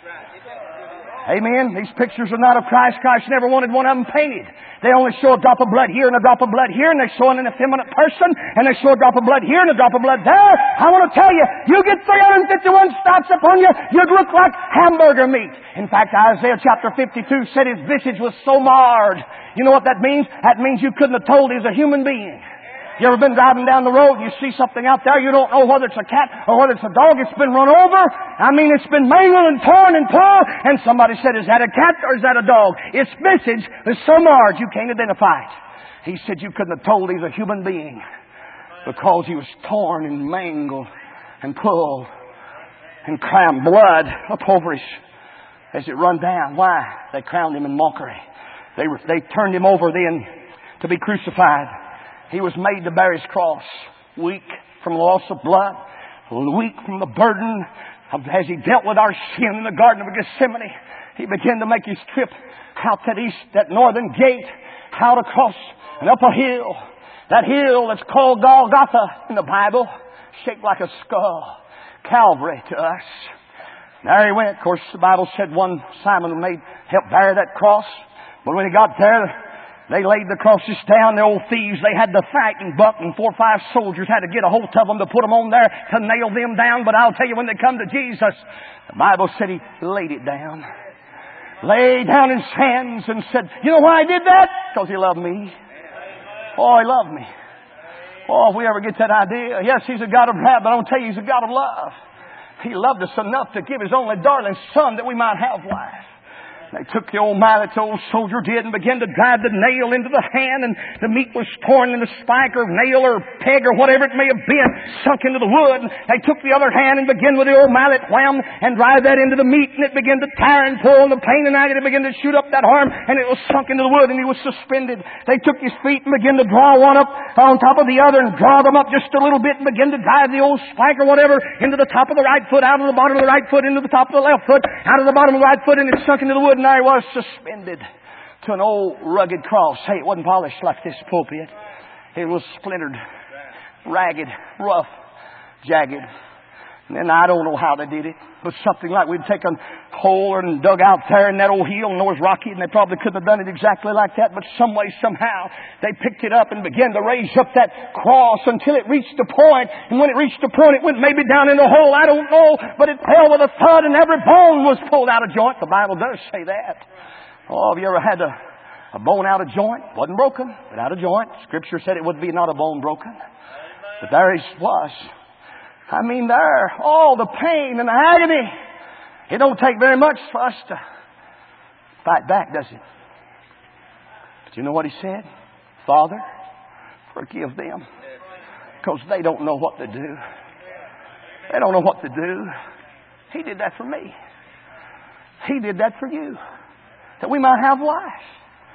Amen. These pictures are not of Christ. Christ never wanted one of them painted. They only show a drop of blood here and a drop of blood here, and they show an effeminate person, and they show a drop of blood here and a drop of blood there. I want to tell you, you get three hundred fifty-one stripes upon you, you'd look like hamburger meat. In fact, Isaiah chapter fifty-two said his visage was so marred. You know what that means? That means you couldn't have told he was a human being. You ever been driving down the road and you see something out there, you don't know whether it's a cat or whether it's a dog, it's been run over? I mean, it's been mangled and torn and pulled, and somebody said, is that a cat or is that a dog? Its visage is so marred you can't identify it. He said you couldn't have told he's a human being because he was torn and mangled and pulled and crammed blood up over his as it run down. Why? They crowned him in mockery. They, were, they turned him over then to be crucified. He was made to bear his cross, weak from loss of blood, weak from the burden of, as he dealt with our sin in the Garden of Gethsemane. He began to make his trip out that east, that northern gate, out across and up a hill. That hill that's called Golgotha in the Bible. shaped like a skull. Calvary to us. There he went. Of course, the Bible said one Simon made helped bear that cross. But when he got there, they laid the crosses down. The old thieves, they had to fight and buck, and four or five soldiers had to get a hold of them to put them on there to nail them down. But I'll tell you, when they come to Jesus, the Bible said he laid it down. Laid down his hands and said, you know why he did that? Because he loved me. Oh, he loved me. Oh, if we ever get that idea. Yes, he's a God of wrath, but I'll tell you, he's a God of love. He loved us enough to give his only darling Son that we might have life. They took the old mallet the old soldier did and began to drive the nail into the hand, and the meat was torn, and the spike or nail or peg or whatever it may have been sunk into the wood. They took the other hand and began with the old mallet wham and drive that into the meat, and it began to tear and pull, and the pain and agony began to shoot up that arm, and it was sunk into the wood, and he was suspended. They took his feet and began to draw one up on top of the other and draw them up just a little bit and began to drive the old spike or whatever into the top of the right foot, out of the bottom of the right foot, into the top of the left foot, out of the bottom of the right foot, and it sunk into the wood. And there he was, suspended to an old rugged cross. Hey, it wasn't polished like this pulpit. It was splintered, ragged, rough, jagged. And then I don't know how they did it. It was something like we'd taken a hole and dug out there in that old hill, and it was rocky, and they probably couldn't have done it exactly like that, but some way, somehow, they picked it up and began to raise up that cross until it reached a point, and when it reached a point, it went maybe down in the hole, I don't know, but it fell with a thud, and every bone was pulled out of joint. The Bible does say that. Oh, have you ever had a, a bone out of joint? Wasn't broken, but out of joint. Scripture said it would be not a bone broken. But there he was. I mean, there, all the pain and the agony. It don't take very much for us to fight back, does it? But you know what he said? Father, forgive them. Because they don't know what to do. They don't know what to do. He did that for me. He did that for you. That we might have life.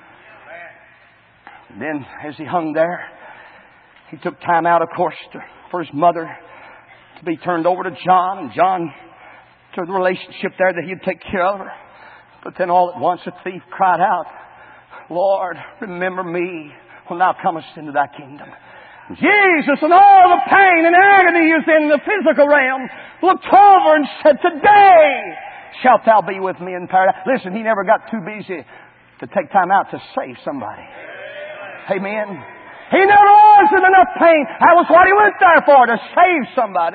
And then, as he hung there, he took time out, of course, to, for his mother to be turned over to John, and John to the relationship there that he'd take care of her. But then all at once the thief cried out, Lord, remember me when thou comest into thy kingdom. Jesus, and all the pain and agony is in the physical realm, looked over and said, today shalt thou be with me in paradise. Listen, he never got too busy to take time out to save somebody. Amen. He never was in enough pain. That was what he went there for, to save somebody.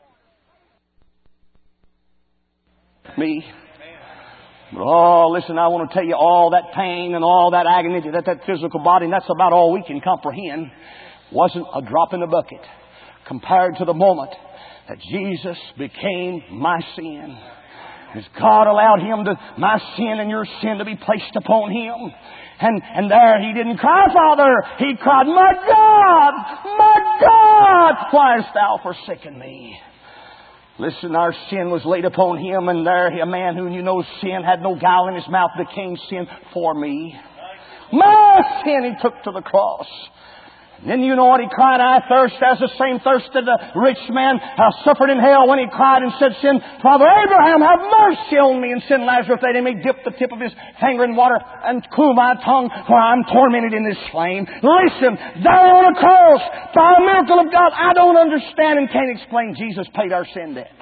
Me. Oh, listen, I want to tell you, all that pain and all that agony, that, that physical body, and that's about all we can comprehend, wasn't a drop in the bucket compared to the moment that Jesus became my sin. As God allowed Him to, my sin and your sin to be placed upon Him. And, and there He didn't cry, Father. He cried, my God, my God, why hast thou forsaken me? Listen, our sin was laid upon Him, and there a man who you know sin had no guile in his mouth became sin for me. My sin He took to the cross. Then you know what he cried, I thirst, as the same thirsted the rich man uh, suffered in hell when he cried and said, Sin, Father Abraham, have mercy on me, and send Lazarus that he may dip the tip of his finger in water and cool my tongue, for I'm tormented in this flame. Listen, there on the cross, by a miracle of God, I don't understand and can't explain. Jesus paid our sin debt.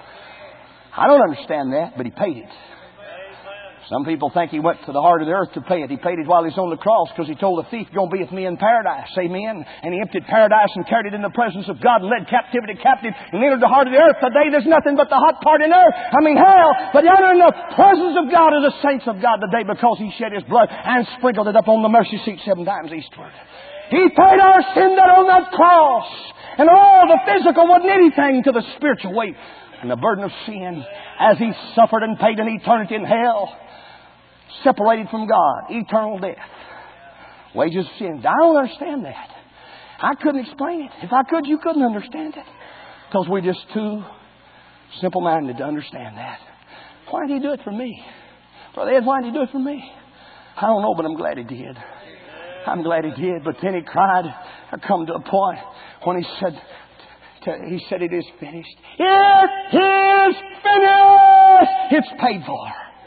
I don't understand that, but He paid it. Some people think He went to the heart of the earth to pay it. He paid it while He's on the cross, because He told the thief, you're going to be with me in paradise. Amen. And He emptied paradise and carried it in the presence of God and led captivity captive and entered the heart of the earth. Today there's nothing but the hot part in earth. I mean hell. But yonder in the presence of God are the saints of God today, because He shed His blood and sprinkled it up on the mercy seat seven times eastward. He paid our sin debt on that cross. And all the physical wasn't anything to the spiritual weight and the burden of sin as He suffered and paid an eternity in hell. Separated from God. Eternal death. Wages of sin. I don't understand that. I couldn't explain it. If I could, you couldn't understand it. Because we're just too simple-minded to understand that. Why did He do it for me? Brother Ed, why did He do it for me? I don't know, but I'm glad He did. I'm glad He did. But then He cried. I come to a point when He said, He said, it is finished. It is finished. It's paid for.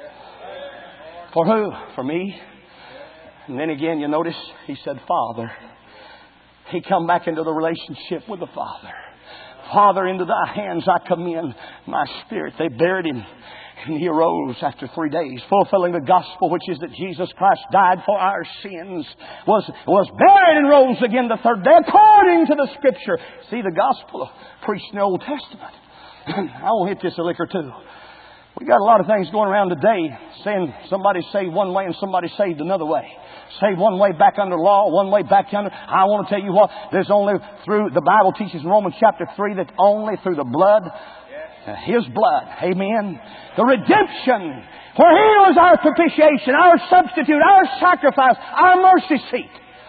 For who? For me. And then again, you notice He said, Father. He come back into the relationship with the Father. Father, into Thy hands I commend my spirit. They buried Him. And He arose after three days, fulfilling the gospel, which is that Jesus Christ died for our sins, was, was buried and rose again the third day, according to the Scripture. See, the gospel preached in the Old Testament. I won't hit this a lick or two. We got a lot of things going around today saying somebody saved one way and somebody saved another way. Saved one way back under law, one way back under. I want to tell you what, there's only through, the Bible teaches in Romans chapter three that only through the blood, His blood, amen, the redemption, where He was our propitiation, our substitute, our sacrifice, our mercy seat.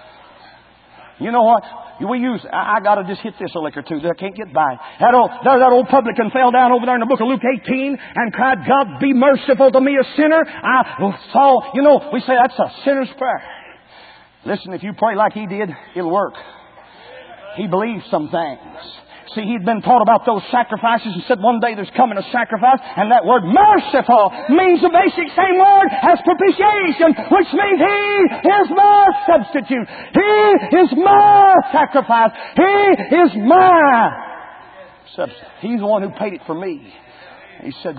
You know what? We use, I, I got to just hit this a lick or two. I can't get by. That old, that, that old publican fell down over there in the book of Luke eighteen and cried, God, be merciful to me, a sinner. I saw, you know, we say that's a sinner's prayer. Listen, if you pray like he did, it'll work. He believed some things. See, he'd been taught about those sacrifices and said one day there's coming a sacrifice, and that word merciful means the basic same word as propitiation, which means He is my substitute. He is my sacrifice. He is my substitute. He's the one who paid it for me. He said,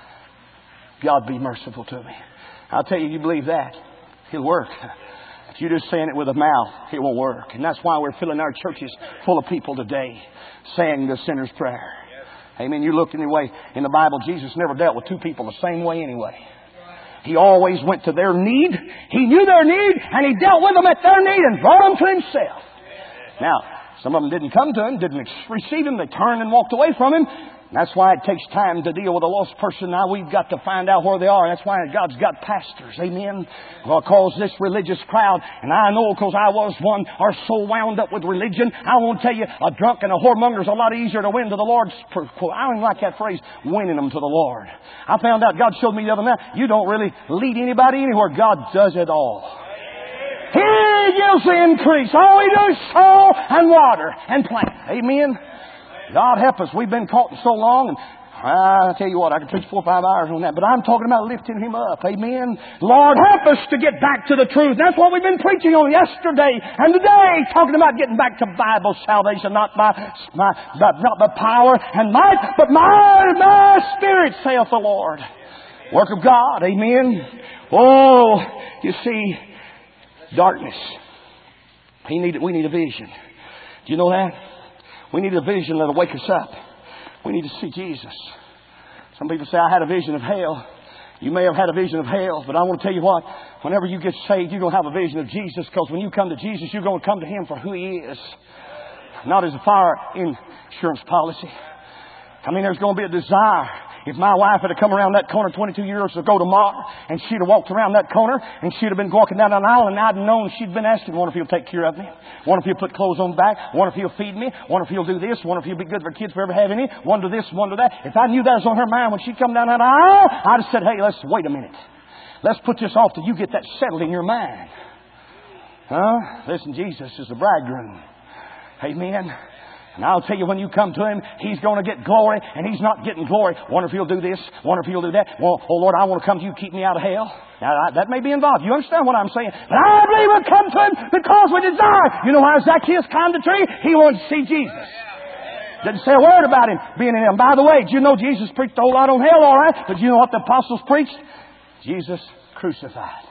God, be merciful to me. I'll tell you, you believe that, He'll work. If you're just saying it with a mouth, it won't work. And that's why we're filling our churches full of people today saying the sinner's prayer. Amen. You look anyway in the Bible, Jesus never dealt with two people the same way anyway. He always went to their need. He knew their need, and He dealt with them at their need and brought them to Himself. Now, some of them didn't come to Him, didn't receive Him. They turned and walked away from Him. That's why it takes time to deal with a lost person. Now we've got to find out where they are. That's why God's got pastors. Amen. Because this religious crowd, and I know because I was one, are so wound up with religion. I won't tell you, a drunk and a whoremonger is a lot easier to win to the Lord. I don't even like that phrase, winning them to the Lord. I found out, God showed me the other night, you don't really lead anybody anywhere. God does it all. He gives the increase. All He does is sow and water and plant. Amen. God help us. We've been caught so long, and I tell you what, I could preach four or five hours on that, but I'm talking about lifting Him up. Amen. Lord, help us to get back to the truth. That's what we've been preaching on yesterday and today, talking about getting back to Bible salvation, not by, by, by not by power and might, but my, my spirit, saith the Lord. Work of God. Amen. Oh, you see, darkness. He needed, we need a vision. Do you know that? We need a vision that'll wake us up. We need to see Jesus. Some people say, I had a vision of hell. You may have had a vision of hell, but I want to tell you what, whenever you get saved, you're going to have a vision of Jesus, because when you come to Jesus, you're going to come to Him for who He is, not as a fire insurance policy. I mean, there's going to be a desire. If my wife had come around that corner twenty-two years ago tomorrow, and she'd have walked around that corner, and she'd have been walking down an aisle, and I'd known she'd been asking, wonder if He'll take care of me, wonder if He'll put clothes on back, wonder if He'll feed me, wonder if He'll do this, wonder if He'll be good for kids if we ever have any, wonder this, wonder that. If I knew that was on her mind when she'd come down that aisle, I'd have said, hey, let's wait a minute. Let's put this off till you get that settled in your mind. Huh? Listen, Jesus is the bridegroom. Amen. And I'll tell you, when you come to Him, He's going to get glory, and He's not getting glory. Wonder if He'll do this. Wonder if He'll do that. Well, oh Lord, I want to come to You. Keep me out of hell. Now, I, that may be involved. You understand what I'm saying? But I believe we'll come to Him because we desire. You know why Zacchaeus climbed the tree? He wanted to see Jesus. Didn't say a word about Him being in Him. By the way, did you know Jesus preached a whole lot on hell, all right? But you know what the apostles preached? Jesus crucified.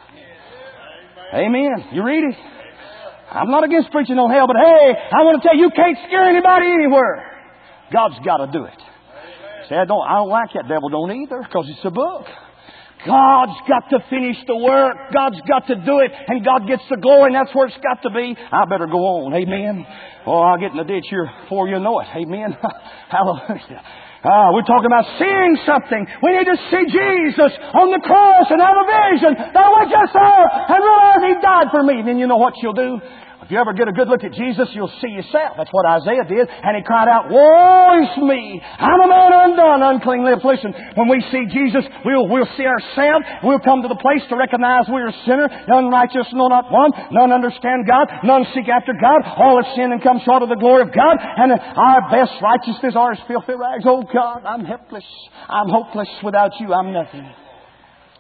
Amen. You read it. I'm not against preaching on hell, but hey, I want to tell you, you can't scare anybody anywhere. God's got to do it. Say, I don't, I don't like that. Devil don't either, because it's a book. God's got to finish the work. God's got to do it, and God gets the glory, and that's where it's got to be. I better go on. Amen. Oh, I'll get in the ditch here before you know it. Amen. Hallelujah. Ah, we're talking about seeing something. We need to see Jesus on the cross and have a vision that wakes us up and realize He died for me. And then you know what you'll do? If you ever get a good look at Jesus, you'll see yourself. That's what Isaiah did. And he cried out, woe is me! I'm a man undone, unclean lips. Listen, when we see Jesus, we'll, we'll see ourselves. We'll come to the place to recognize we're a sinner. None righteous, no not one. None understand God. None seek after God. All have sinned and come short of the glory of God. And our best righteousness are as filthy rags. Oh God, I'm helpless. I'm hopeless. Without You, I'm nothing.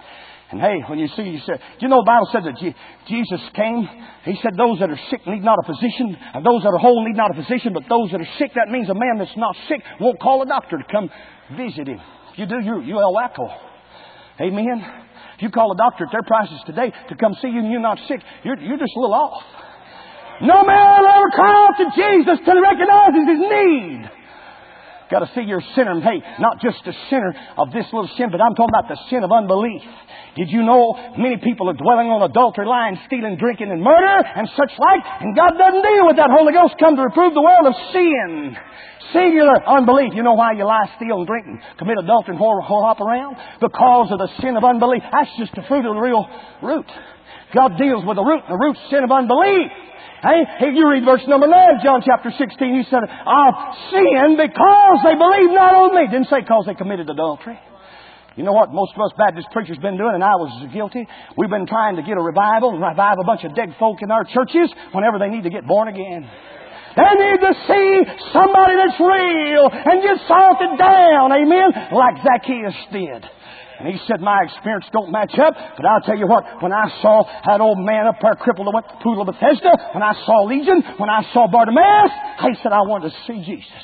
And hey, when you see, you say, you know the Bible said that Jesus came. He said those that are sick need not a physician, and those that are whole need not a physician, but those that are sick, that means a man that's not sick won't call a doctor to come visit him. If you do, you're, you're El Wacko. Amen? If you call a doctor at their prices today to come see you and you're not sick, you're, you're just a little off. No man will ever cry out to Jesus till he recognizes his need. Got to see you're a sinner. And hey, not just a sinner of this little sin, but I'm talking about the sin of unbelief. Did you know many people are dwelling on adultery, lying, stealing, drinking, and murder, and such like? And God doesn't deal with that. Holy Ghost come to reprove the world of sin. Singular unbelief. You know why you lie, steal, and drink, and commit adultery and whore, whore hop around? Because of the sin of unbelief. That's just the fruit of the real root. God deals with the root, and the root's sin of unbelief. Hey, hey, you read verse number nine, John chapter sixteen. He said, of sin because they believe not on me. Didn't say because they committed adultery. You know what most of us Baptist preachers been doing, and I was guilty? We've been trying to get a revival and revive a bunch of dead folk in our churches whenever they need to get born again. They need to see somebody that's real and get salted down, amen, like Zacchaeus did. And he said, my experience don't match up, but I'll tell you what, when I saw that old man up there crippled who went to the pool of Bethesda, when I saw Legion, when I saw Bartimaeus, he said, I wanted to see Jesus.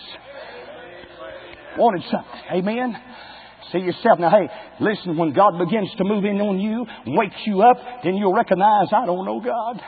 Wanted something, amen. See yourself. Now, hey, listen, when God begins to move in on you, wakes you up, then you'll recognize, I don't know God.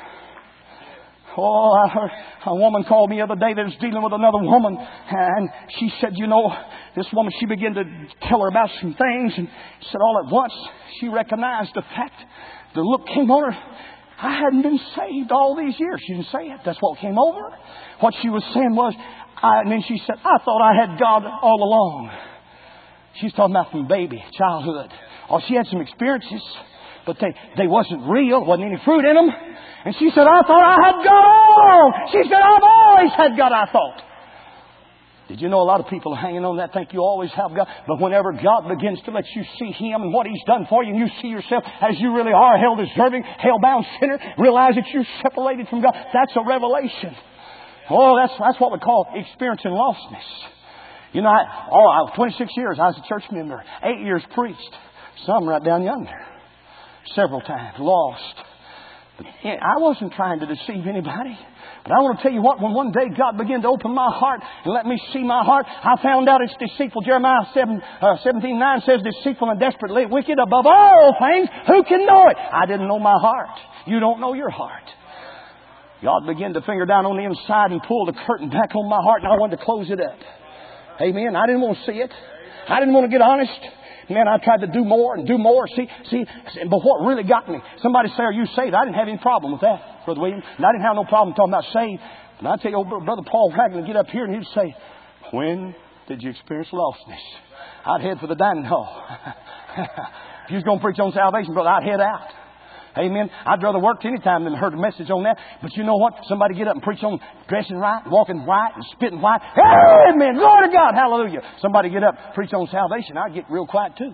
Oh, I heard a woman called me the other day that was dealing with another woman, and she said, you know, this woman, she began to tell her about some things, and said all at once, she recognized the fact, the look came on her. I hadn't been saved all these years. She didn't say it. That's what came over her. What she was saying was, I, and then she said, I thought I had God all along. She's talking about from baby, childhood. Oh, she had some experiences, but they, they wasn't real. Wasn't any fruit in them. And she said, I thought I had God all along. She said, I've always had God, I thought. Did you know a lot of people are hanging on that, think you always have God? But whenever God begins to let you see Him and what He's done for you, and you see yourself as you really are, a hell-deserving, hell-bound sinner, realize that you're separated from God. That's a revelation. Oh, that's, that's what we call experiencing lostness. You know, I, oh, I was twenty-six years, I was a church member. Eight years preached. Some right down yonder. Several times. Lost. But I wasn't trying to deceive anybody. But I want to tell you what, when one day God began to open my heart and let me see my heart, I found out it's deceitful. Jeremiah seven, uh, seventeen nine says, deceitful and desperately wicked above all things. Who can know it? I didn't know my heart. You don't know your heart. God began to finger down on the inside and pull the curtain back on my heart, and I wanted to close it up. Amen. I didn't want to see it. I didn't want to get honest. Man, I tried to do more and do more. See, see, but what really got me, somebody say, are you saved? I didn't have any problem with that, Brother William. And I didn't have no problem talking about saved. And I tell you, old Brother Paul Wagner would get up here and he'd say, when did you experience lostness? I'd head for the dining hall. If you was going to preach on salvation, brother, I'd head out. Amen. I'd rather worked any time than heard a message on that. But you know what? Somebody get up and preach on dressing right, walking white, and spitting white. Amen. Glory to God. Hallelujah. Somebody get up, preach on salvation. I'd get real quiet too.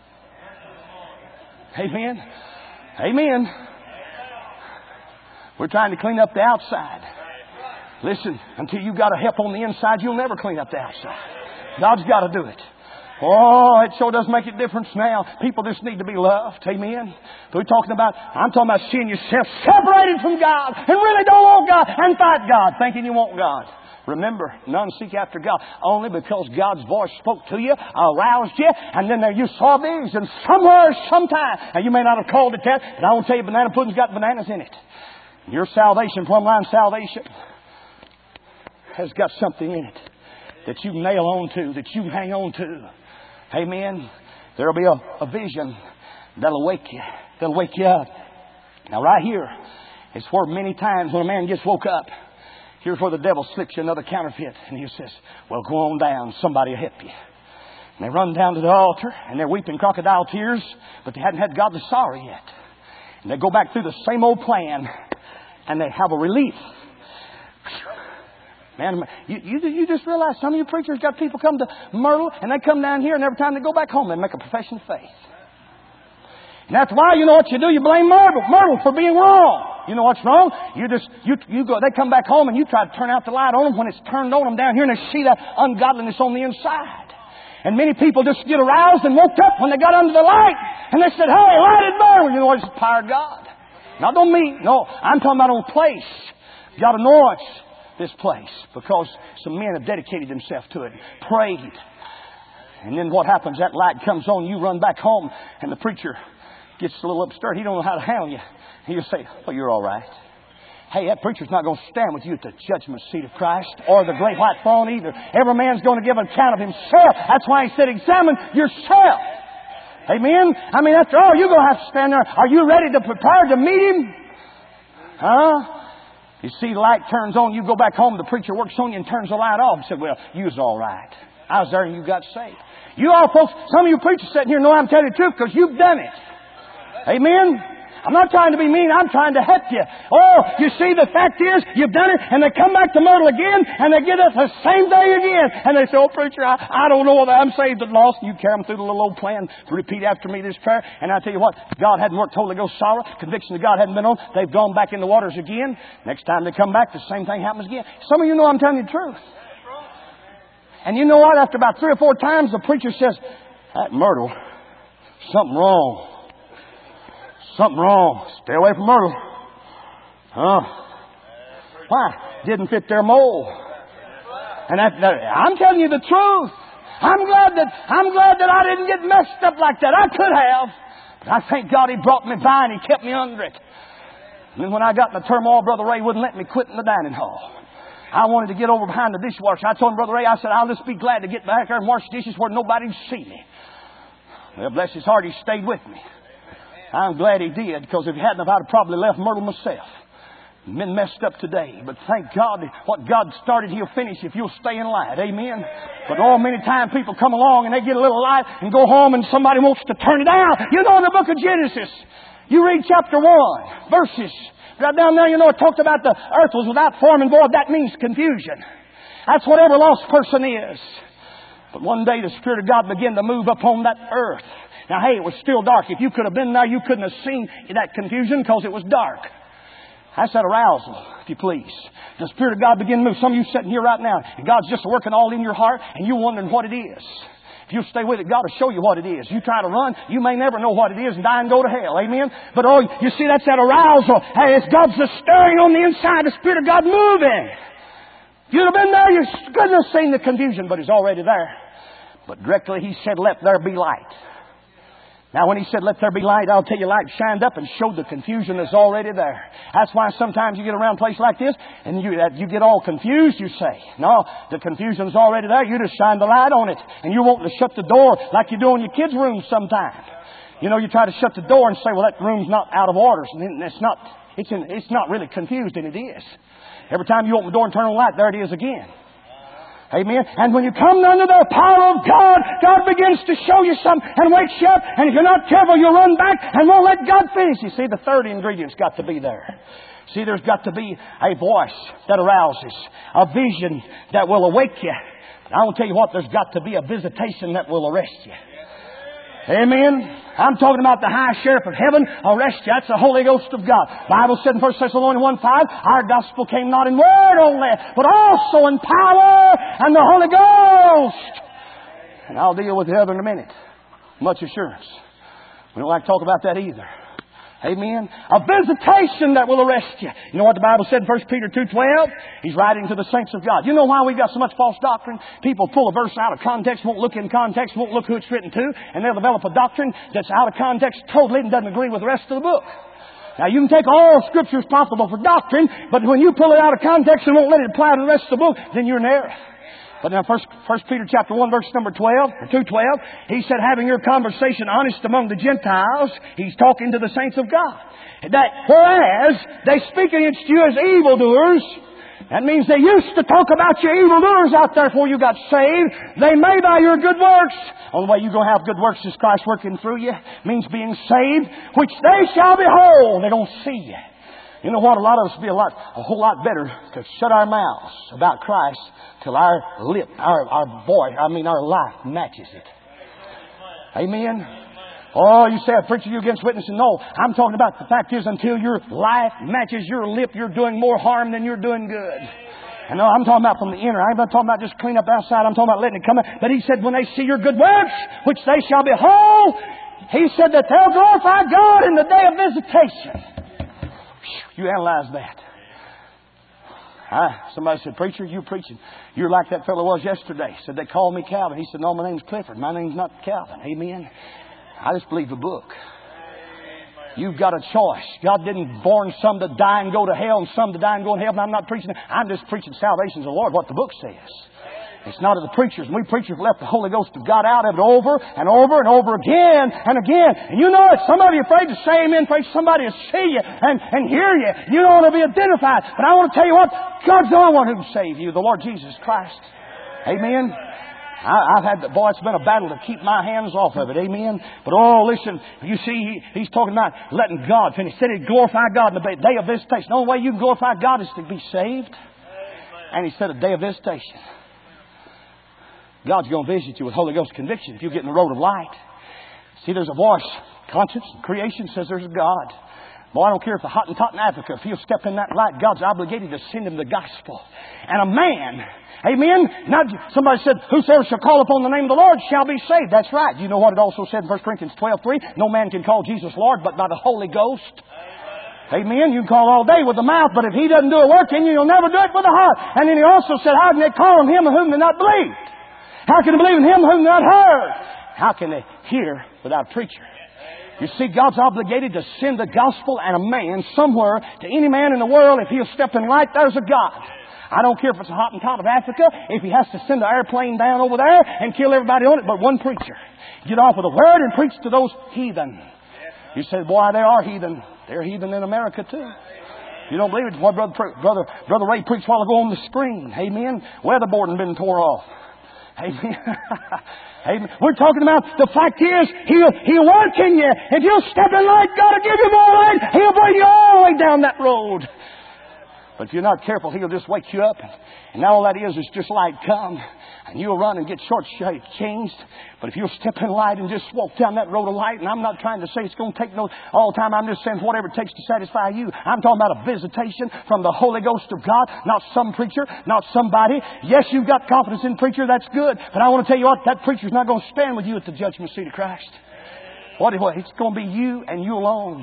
Amen. Amen. We're trying to clean up the outside. Listen, until you got a help on the inside, you'll never clean up the outside. God's got to do it. Oh, it sure does make a difference now. People just need to be loved. Amen. We're talking about, I'm talking about seeing yourself separated from God and really don't want God and fight God thinking you want God. Remember, none seek after God only because God's voice spoke to you, aroused you, and then there you saw these and somewhere, sometime. Now you may not have called it that, but I want to tell you banana pudding's got bananas in it. Your salvation, plumb line salvation, has got something in it that you nail on to, that you hang on to. Amen. There'll be a, a vision that'll wake you. That'll wake you up. Now right here is where many times when a man gets woke up, here's where the devil slips you another counterfeit. And he says, well, go on down. Somebody will help you. And they run down to the altar and they're weeping crocodile tears, but they hadn't had godly sorrow yet. And they go back through the same old plan and they have a relief. Man, you, you, you just realize some of you preachers got people come to Myrtle and they come down here and every time they go back home they make a profession of faith. And that's why, you know what you do? You blame Myrtle, Myrtle for being wrong. You know what's wrong? You just, you, you go, they come back home and you try to turn out the light on them when it's turned on them down here and they see that ungodliness on the inside.
And many people just get aroused and woke up when they got under the light. And they said, hey, light it burn. Well, you know, it's the power of God. Now, don't mean, no, I'm talking about on place. God anoints this place because some men have dedicated themselves to it, prayed. And then what happens? That light comes on, you run back home, and the preacher gets a little upstairs. He don't know how to handle you. He'll say, well, you're all right. Hey, that preacher's not going to stand with you at the judgment seat of Christ or the great white throne either. Every man's going to give an account of himself. That's why he said, examine yourself. Amen? I mean, after all, you're going to have to stand there. Are you ready to prepare to meet Him? Huh? You see, the light turns on. You go back home. The preacher works on you and turns the light off. And said, well, you was all right. I was there and you got saved. You all folks, some of you preachers sitting here know I'm telling the truth because you've done it. Amen? I'm not trying to be mean. I'm trying to help you. Oh, you see, the fact is, you've done it, and they come back to Myrtle again, and they get it the same day again. And they say, oh, preacher, I, I don't know whether I'm saved or lost. And you carry them through the little old plan. Repeat after me this prayer. And I tell you what, God hadn't worked Holy Ghost sorrow. Conviction of God hadn't been on. They've gone back in the waters again. Next time they come back, the same thing happens again. Some of you know I'm telling you the truth. And you know what? After about three or four times, the preacher says, that Myrtle, something wrong. Something wrong. Stay away from Myrtle. Huh? Why? Didn't fit their mold. And that, that, I'm telling you the truth. I'm glad that I'm glad that I didn't get messed up like that. I could have. But I thank God He brought me by and He kept me under it. And then when I got in the turmoil, Brother Ray wouldn't let me quit in the dining hall. I wanted to get over behind the dishwasher. I told him, Brother Ray, I said, I'll just be glad to get back there and wash dishes where nobody'd see me. Well, bless his heart, he stayed with me. I'm glad he did, because if he hadn't, I'd have probably left Myrtle myself. Been messed up today. But thank God, what God started, He'll finish if you'll stay in light. Amen? But oh, many times people come along and they get a little light and go home and somebody wants to turn it down. You know, in the book of Genesis, you read chapter one, verses. Right down there, you know, it talked about the earth was without form and void. That means confusion. That's what every lost person is. But one day the Spirit of God began to move upon that earth. Now, hey, it was still dark. If you could have been there, you couldn't have seen that confusion because it was dark. That's that arousal, if you please. The Spirit of God began to move. Some of you sitting here right now, and God's just working all in your heart, and you're wondering what it is. If you'll stay with it, God will show you what it is. You try to run, you may never know what it is and die and go to hell. Amen? But oh, you see, that's that arousal. Hey, it's God's just stirring on the inside, the Spirit of God moving. If you'd have been there, you couldn't have seen the confusion, but it's already there. But directly He said, let there be light. Now, when He said, let there be light, I'll tell you, light shined up and showed the confusion that's already there. That's why sometimes you get around a place like this and you, uh, you get all confused, you say. No, the confusion's already there. You just shine the light on it. And you're wanting to shut the door like you do in your kids' rooms sometimes. You know, you try to shut the door and say, well, that room's not out of order. And it's not, it's, in, it's not really confused, and it is. Every time you open the door and turn on the light, there it is again. Amen. And when you come under the power of God, God begins to show you something and wakes you up. And if you're not careful, you'll run back and won't let God finish. You see, the third ingredient's got to be there. See, there's got to be a voice that arouses, a vision that will awake you. I will tell you what, there's got to be a visitation that will arrest you. Amen. I'm talking about the high sheriff of heaven arrest you. That's the Holy Ghost of God. The Bible said in First Thessalonians one five, our gospel came not in word only, but also in power and the Holy Ghost. And I'll deal with the other in a minute. Much assurance. We don't like to talk about that either. Amen. A visitation that will arrest you. You know what the Bible said in First Peter two twelve? He's writing to the saints of God. You know why we've got so much false doctrine? People pull a verse out of context, won't look in context, won't look who it's written to, and they'll develop a doctrine that's out of context totally and doesn't agree with the rest of the book. Now, you can take all Scripture as possible for doctrine, but when you pull it out of context and won't let it apply to the rest of the book, then you're in error. But now, First, First Peter chapter one, verse number twelve, or two twelve, he said, having your conversation honest among the Gentiles, he's talking to the saints of God. That whereas they speak against you as evildoers, that means they used to talk about you evildoers out there before you got saved. They may by your good works. Only way you're going to have good works is Christ working through you. Means being saved, which they shall behold. They don't see you. You know what? A lot of us would be a lot, a whole lot better to shut our mouths about Christ till our lip, our, our voice, I mean our life matches it. Amen. Oh, you say, preacher, you against witnessing? No, I'm talking about the fact is until your life matches your lip, you're doing more harm than you're doing good. And no, I'm talking about from the inner. I'm not talking about just clean up outside. I'm talking about letting it come out. But He said, when they see your good works, which they shall behold, He said that they'll glorify God in the day of visitation. You analyze that. I, somebody said, preacher, you preaching. You're like that fellow was yesterday. Said, they called me Calvin. He said, no, my name's Clifford. My name's not Calvin. Amen. I just believe the book. You've got a choice. God didn't born some to die and go to hell and some to die and go to heaven. I'm not preaching. I'm just preaching salvation of the Lord, what the book says. It's not of the preachers. We preachers left the Holy Ghost of God out of it over and over and over again and again. And you know it. Some of you are afraid to say amen, afraid somebody will see you and, and hear you. You don't want to be identified. But I want to tell you what, God's the only one who can save you, the Lord Jesus Christ. Amen. I, I've had, the, boy, it's been a battle to keep my hands off of it. Amen. But oh, listen, you see, he, he's talking about letting God finish. He said he'd glorify God in the day of visitation. The only way you can glorify God is to be saved. And he said a day of visitation. God's going to visit you with Holy Ghost conviction if you get in the road of light. See, there's a voice. Conscience and creation says there's a God. Boy, I don't care if the Hottentot in Africa, if he'll step in that light, God's obligated to send him the gospel. And a man, amen, not somebody said, whosoever shall call upon the name of the Lord shall be saved. That's right. You know what it also said in First Corinthians twelve three? No man can call Jesus Lord but by the Holy Ghost. Amen. You can call all day with the mouth, but if He doesn't do a work in you, you'll never do it with the heart. And then He also said, how can they call on Him whom they not believe? How can they believe in Him whom they not heard? How can they hear without a preacher? You see, God's obligated to send the gospel and a man somewhere to any man in the world. If he'll step in light, there's a God. I don't care if it's a Hottentot of Africa, if he has to send an airplane down over there and kill everybody on it, but one preacher. Get off with a word and preach to those heathen. You say, boy, they are heathen. They're heathen in America too. You don't believe it? Boy, brother, brother, brother Ray preached a while ago on the screen. Amen. Weatherboarding been tore off. Amen. Amen. We're talking about the fact is, He'll, he'll work in you. If you'll step in light, God will give you more light. He'll bring you all the way down that road. But if you're not careful, He'll just wake you up. And now all that is is just light come. And you'll run and get short-changed. But if you'll step in light and just walk down that road of light, and I'm not trying to say it's going to take no all the time. I'm just saying whatever it takes to satisfy you. I'm talking about a visitation from the Holy Ghost of God, not some preacher, not somebody. Yes, you've got confidence in preacher. That's good. But I want to tell you what, that preacher's not going to stand with you at the judgment seat of Christ. What? It's going to be you and you alone.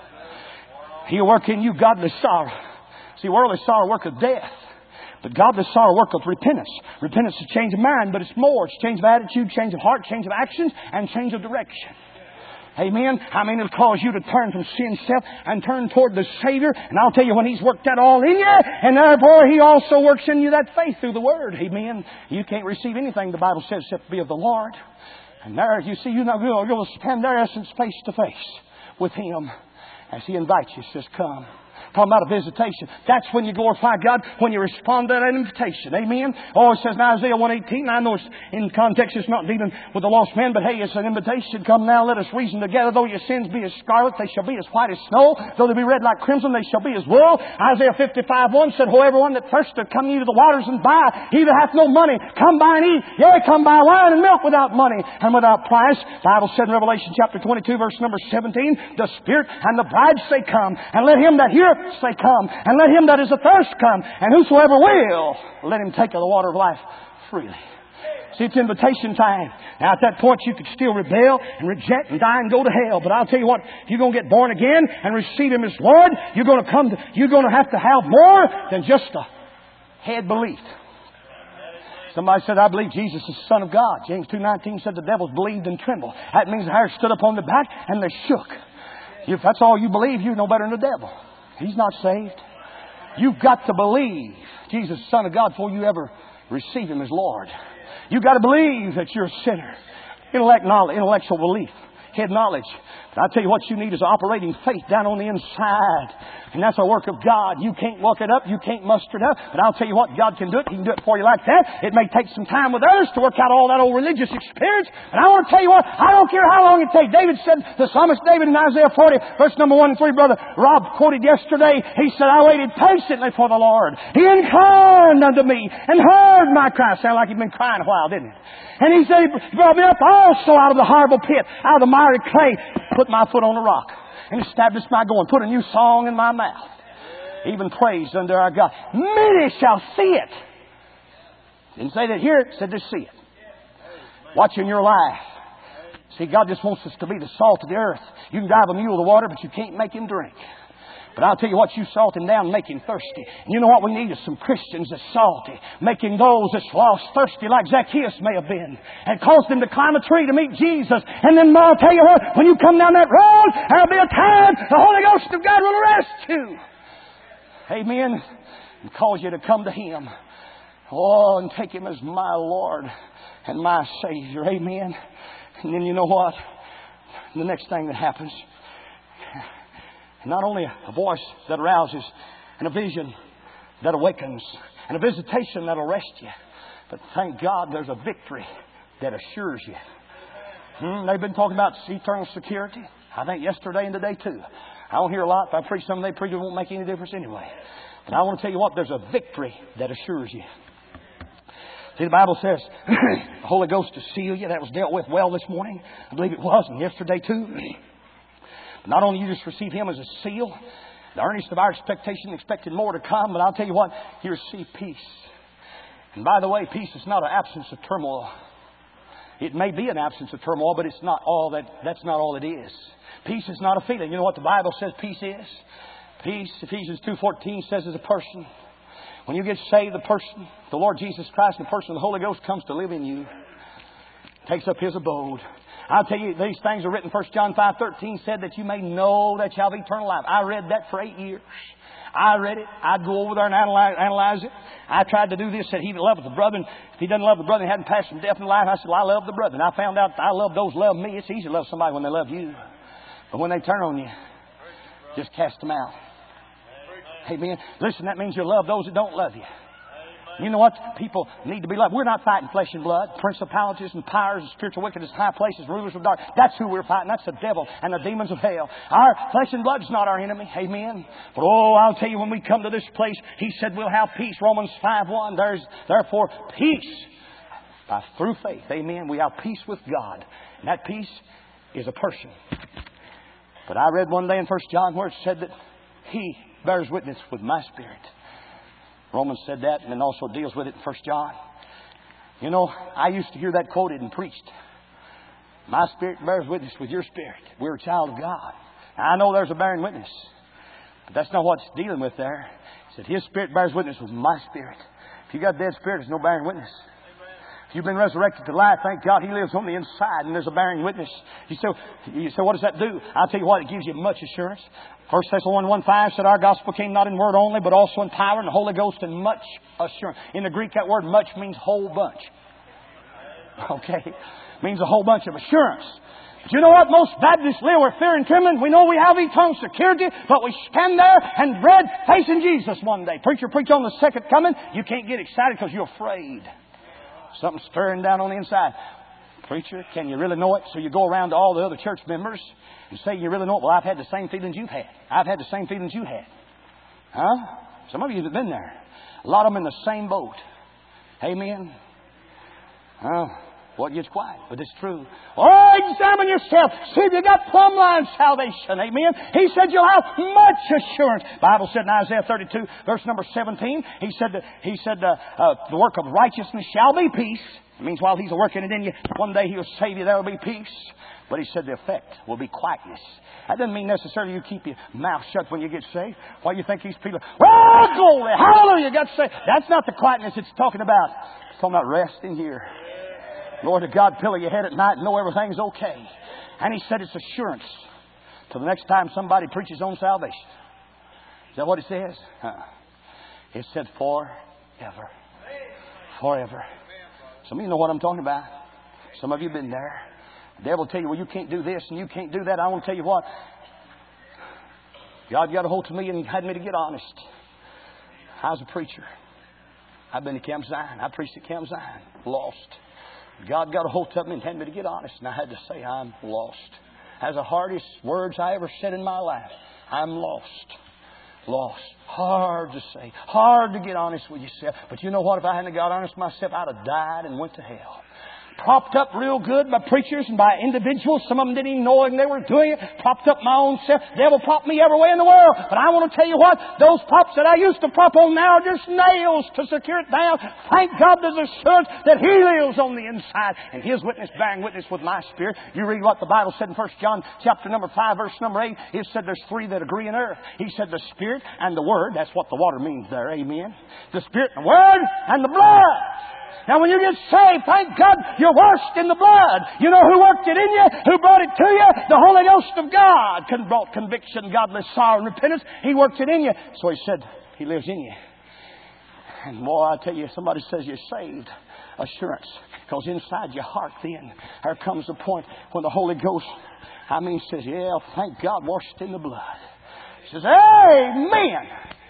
He'll work in you godly sorrow. See, worldly sorrow worketh death. But godly sorrow worketh repentance. Repentance is change of mind, but it's more. It's change of attitude, change of heart, change of actions, and change of direction. Amen. I mean, it'll cause you to turn from sin self and turn toward the Savior. And I'll tell you, when He's worked that all in you, and therefore He also works in you that faith through the Word. Amen. You can't receive anything, the Bible says, except be of the Lord. And there, you see, you're not going to stand there essence face to face with Him as He invites you. Says, come. Talking about a visitation. That's when you glorify God, when you respond to that invitation. Amen. Oh, it says in Isaiah one eighteen. I know it's in context, it's not dealing with the lost man, but hey, it's an invitation. Come now, let us reason together. Though your sins be as scarlet, they shall be as white as snow. Though they be red like crimson, they shall be as wool. Isaiah fifty-five one said, whoever one that thirsteth, come ye to the waters and buy. He that hath no money, come buy and eat. Yea, come buy wine and milk without money and without price. The Bible said in Revelation chapter twenty-two, verse number seventeen, the Spirit and the bride say, come. And let him that heareth say, come. And let him that is athirst come. And whosoever will, let him take of the water of life freely. See, it's invitation time. Now, at that point, you could still rebel and reject and die and go to hell. But I'll tell you what, if you're going to get born again and receive Him as Lord, you're going to come to, you're going to have to have more than just a head belief. Somebody said, I believe Jesus is the Son of God. James two nineteen said the devils believed and trembled. That means the hair stood up on their back and they shook. If that's all you believe, you're no better than the devil. He's not saved. You've got to believe Jesus is the Son of God before you ever receive Him as Lord. You've got to believe that you're a sinner. Intellect knowledge, intellectual belief, head knowledge. But I'll tell you what you need is operating faith down on the inside. And that's a work of God. You can't work it up. You can't muster it up. But I'll tell you what, God can do it. He can do it for you like that. It may take some time with others to work out all that old religious experience. But I want to tell you what, I don't care how long it takes. David said, the psalmist David in Isaiah forty, verse number one and three, Brother Rob quoted yesterday. He said, I waited patiently for the Lord. He inclined unto me and heard my cry. Sounded like he'd been crying a while, didn't it? And He said, He brought me up also out of the horrible pit, out of the miry clay, put my foot on the rock, and established my going, put a new song in my mouth. Even praised unto our God. Many shall see it. Didn't say that hear it, said to see it. Watching your life. See, God just wants us to be the salt of the earth. You can drive a mule to water, but you can't make him drink. But I'll tell you what, you salt him down and make him thirsty. And you know what we need is some Christians that's salty, making those that's lost thirsty like Zacchaeus may have been, and caused them to climb a tree to meet Jesus. And then I'll tell you what, when you come down that road, there'll be a time the Holy Ghost of God will arrest you. Amen. And cause you to come to Him. Oh, and take Him as my Lord and my Savior. Amen. And then you know what? The next thing that happens, not only a voice that arouses, and a vision that awakens, and a visitation that'll arrest you, but thank God there's a victory that assures you. Hmm, they've been talking about eternal security. I think yesterday and today too. I don't hear a lot. If I preach some, they preach it won't make any difference anyway. But I want to tell you what, there's a victory that assures you. See, the Bible says the Holy Ghost to seal you. That was dealt with well this morning. I believe it was, and yesterday too. But not only you just receive Him as a seal, the earnest of our expectation, expected more to come, but I'll tell you what, you receive peace. And by the way, peace is not an absence of turmoil. It may be an absence of turmoil, but it's not all that, that's not all it is. Peace is not a feeling. You know what the Bible says peace is? Peace, Ephesians two fourteen says, is a person. When you get saved, the person, the Lord Jesus Christ, the person of the Holy Ghost comes to live in you. Takes up His abode. I'll tell you, these things are written. First John five thirteen said that you may know that you have eternal life. I read that for eight years. I read it. I'd go over there and analyze, analyze it. I tried to do this. Said he loved the brother. If he doesn't love the brother, he hadn't passed from death in life. I said, well, I love the brother. And I found out I love those who love me. It's easy to love somebody when they love you. But when they turn on you, just cast them out. Amen. Listen, that means you love those that don't love you. You know what? People need to be loved. We're not fighting flesh and blood. Principalities and powers and spiritual wickedness, high places, rulers of darkness. That's who we're fighting. That's the devil and the demons of hell. Our flesh and blood is not our enemy. Amen. But oh, I'll tell you, when we come to this place, He said we'll have peace. Romans five one. There's therefore peace by, through faith. Amen. We have peace with God. And that peace is a person. But I read one day in First John where it said that He bears witness with my spirit. Romans said that, and then also deals with it in First John. You know, I used to hear that quoted and preached. My spirit bears witness with your spirit. We're a child of God. Now, I know there's a bearing witness, but that's not what it's dealing with there. It said His spirit bears witness with my spirit. If you got a dead spirit, there's no bearing witness. If you've been resurrected to life, thank God He lives on the inside, and there's a bearing witness. You say, you say, what does that do? I'll tell you what, it gives you much assurance. First Thessalonians one five said, our gospel came not in word only, but also in power and the Holy Ghost and much assurance. In the Greek, that word much means whole bunch. Okay? It means a whole bunch of assurance. But you know what? Most Baptists live with fear and trembling. We know we have eternal security, but we stand there and dread facing Jesus one day. Preacher preach on the second coming. You can't get excited because you're afraid. Something's stirring down on the inside. Preacher, can you really know it? So you go around to all the other church members and say, you really know it? Well, I've had the same feelings you've had. I've had the same feelings you had. Huh? Some of you have been there. A lot of them in the same boat. Amen. Huh? What gets quiet? But it's true. Oh, examine yourself. See if you got plumb line salvation. Amen. He said you'll have much assurance. The Bible said in Isaiah thirty-two, verse number seventeen, He said that, He said uh, uh, the work of righteousness shall be peace. It means while He's working it in you, one day He'll save you. There will be peace. But He said the effect will be quietness. That doesn't mean necessarily you keep your mouth shut when you get saved. Why you think these people, oh, glory, hallelujah, got saved. That's not the quietness it's talking about. It's talking about resting here. Lord of God, pillow your head at night and know everything's okay. And He said it's assurance till the next time somebody preaches on salvation. Is that what it says? Uh, it said forever. Forever. Some of you know what I'm talking about. Some of you have been there. The devil will tell you, well, you can't do this and you can't do that. I want to tell you what. God got a hold of me and He had me to get honest. I was a preacher. I've been to Camp Zion. I preached at Camp Zion. Lost. God got a hold of me and had me to get honest. And I had to say, I'm lost. That's the hardest words I ever said in my life. I'm lost. Lost. Hard to say. Hard to get honest with yourself. But you know what? If I hadn't got honest with myself, I'd have died and went to hell. propped up real good by preachers and by individuals. Some of them didn't even know they were doing it. Propped up my own self. The devil propped me every way in the world. But I want to tell you what, those props that I used to prop on now are just nails to secure it down. Thank God there's assurance that He lives on the inside. And His witness bearing witness with my spirit. You read what the Bible said in First John chapter number five, verse number eight. It said there's three that agree in earth. He said the Spirit and the Word. That's what the water means there. Amen. The Spirit, the Word, and the blood. Now when you get saved, thank God you're washed in the blood. You know who worked it in you? Who brought it to you? The Holy Ghost of God. Con- brought conviction, godly sorrow, and repentance. He worked it in you. So He said He lives in you. And boy, I tell you, somebody says you're saved. Assurance. Because inside your heart then, there comes a point when the Holy Ghost, I mean, says, yeah, thank God, washed in the blood. He says, Amen.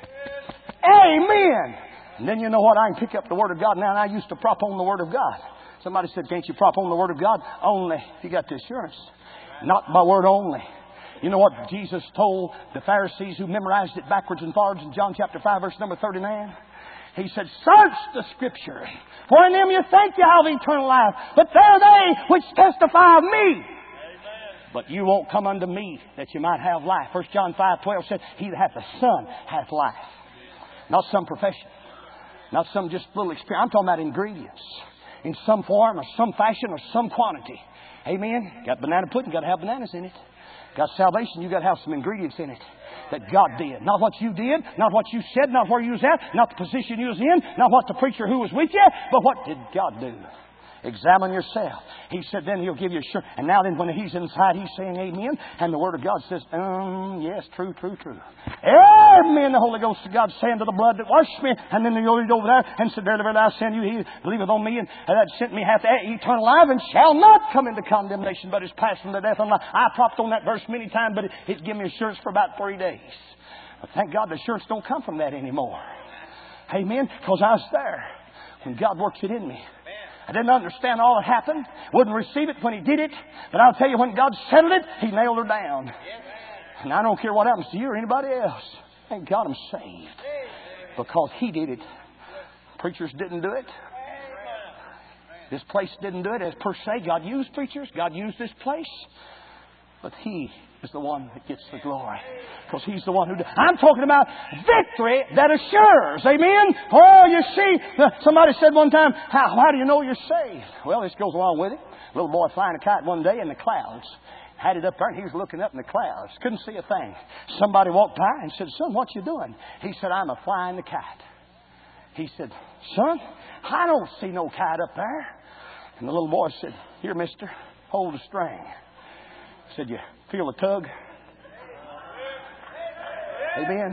Amen. And then you know what? I can pick up the Word of God now, and I used to prop on the Word of God. Somebody said, can't you prop on the Word of God? Only if you got the assurance. Not by word only. You know what Jesus told the Pharisees who memorized it backwards and forwards in John chapter five, verse number thirty-nine? He said, search the Scripture, for in them you think you have eternal life, but they are they which testify of me. But you won't come unto me that you might have life. First John five twelve said, he that hath the Son hath life. Not some profession. Not some just little experience. I'm talking about ingredients. In some form or some fashion or some quantity. Amen? Got banana pudding, got to have bananas in it. Got salvation, you got to have some ingredients in it. That God did. Not what you did, not what you said, not where you was at, not the position you was in, not what the preacher who was with you, but what did God do? Examine yourself. He said then He'll give you assurance. And now then when He's inside, He's saying amen. And the Word of God says, um, yes, true, true, true. Amen. The Holy Ghost of God saying to the blood that washed me. And then He'll read over there and said, verily, verily, I send you, He believeth on me, and that sent me hath eternal life, and shall not come into condemnation, but is passed from the death of life. I propped on that verse many times, but it, it gave me assurance for about three days. But thank God the assurance don't come from that anymore. Amen. Because I was there when God works it in me. I didn't understand all that happened. Wouldn't receive it when He did it. But I'll tell you, when God settled it, He nailed her down. And I don't care what happens to you or anybody else. Thank God I'm saved. Because He did it. Preachers didn't do it. This place didn't do it as per se. God used preachers. God used this place. But He is the one that gets the glory. Because He's the one who does. I'm talking about victory that assures. Amen? Oh, you see, somebody said one time, how, how do you know you're saved? Well, this goes along with it. A little boy flying a kite one day in the clouds. Had it up there and he was looking up in the clouds. Couldn't see a thing. Somebody walked by and said, son, what you doing? He said, I'm a flying the kite. He said, son, I don't see no kite up there. And the little boy said, here, mister, hold the string. He said, you feel a tug? Amen.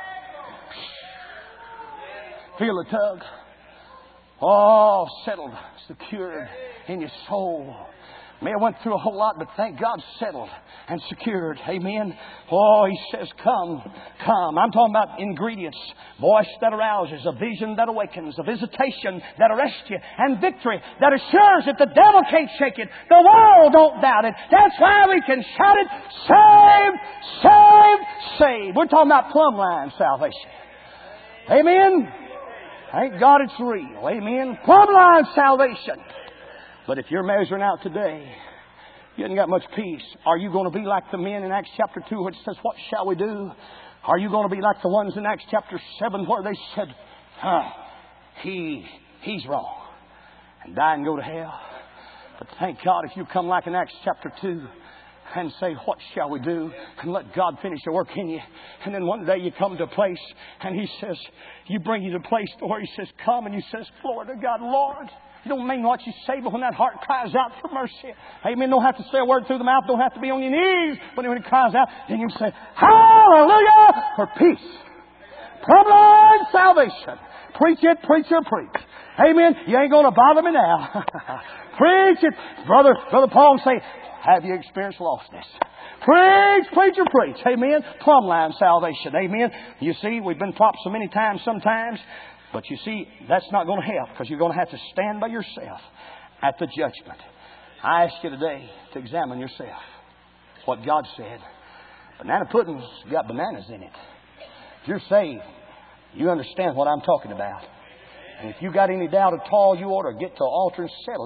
Feel a tug? Oh, settled, secured in your soul. May have went through a whole lot, but thank God settled and secured. Amen. Oh, He says, come, come. I'm talking about ingredients. Voice that arouses, a vision that awakens, a visitation that arrests you, and victory that assures it. The devil can't shake it. The world don't doubt it. That's why we can shout it, saved, saved, saved. We're talking about plumb line salvation. Amen. Thank God it's real. Amen. Plumb line salvation. But if you're measuring out today, you haven't got much peace. Are you going to be like the men in Acts chapter two which says, what shall we do? Are you going to be like the ones in Acts chapter seven where they said, huh, he, he's wrong, and die and go to hell? But thank God if you come like in Acts chapter two and say, what shall we do? And let God finish the work in you. And then one day you come to a place and He says, you bring you to a place where He says, come, and you says, glory to God, Lord. You don't mean what you say, but when that heart cries out for mercy, amen, don't have to say a word through the mouth, don't have to be on your knees, but when it cries out, then you say, hallelujah, for peace. Provide salvation. Preach it, preacher, preach. Amen. You ain't going to bother me now. Preach it. Brother, Brother Paul say, have you experienced lostness? Preach, preacher, preach. Amen. Plumb line salvation. Amen. You see, we've been propped so many times sometimes. But you see, that's not going to help, because you're going to have to stand by yourself at the judgment. I ask you today to examine yourself. What God said. Banana pudding's got bananas in it. If you're saved, you understand what I'm talking about. And if you got any doubt at all, you ought to get to the altar and settle it.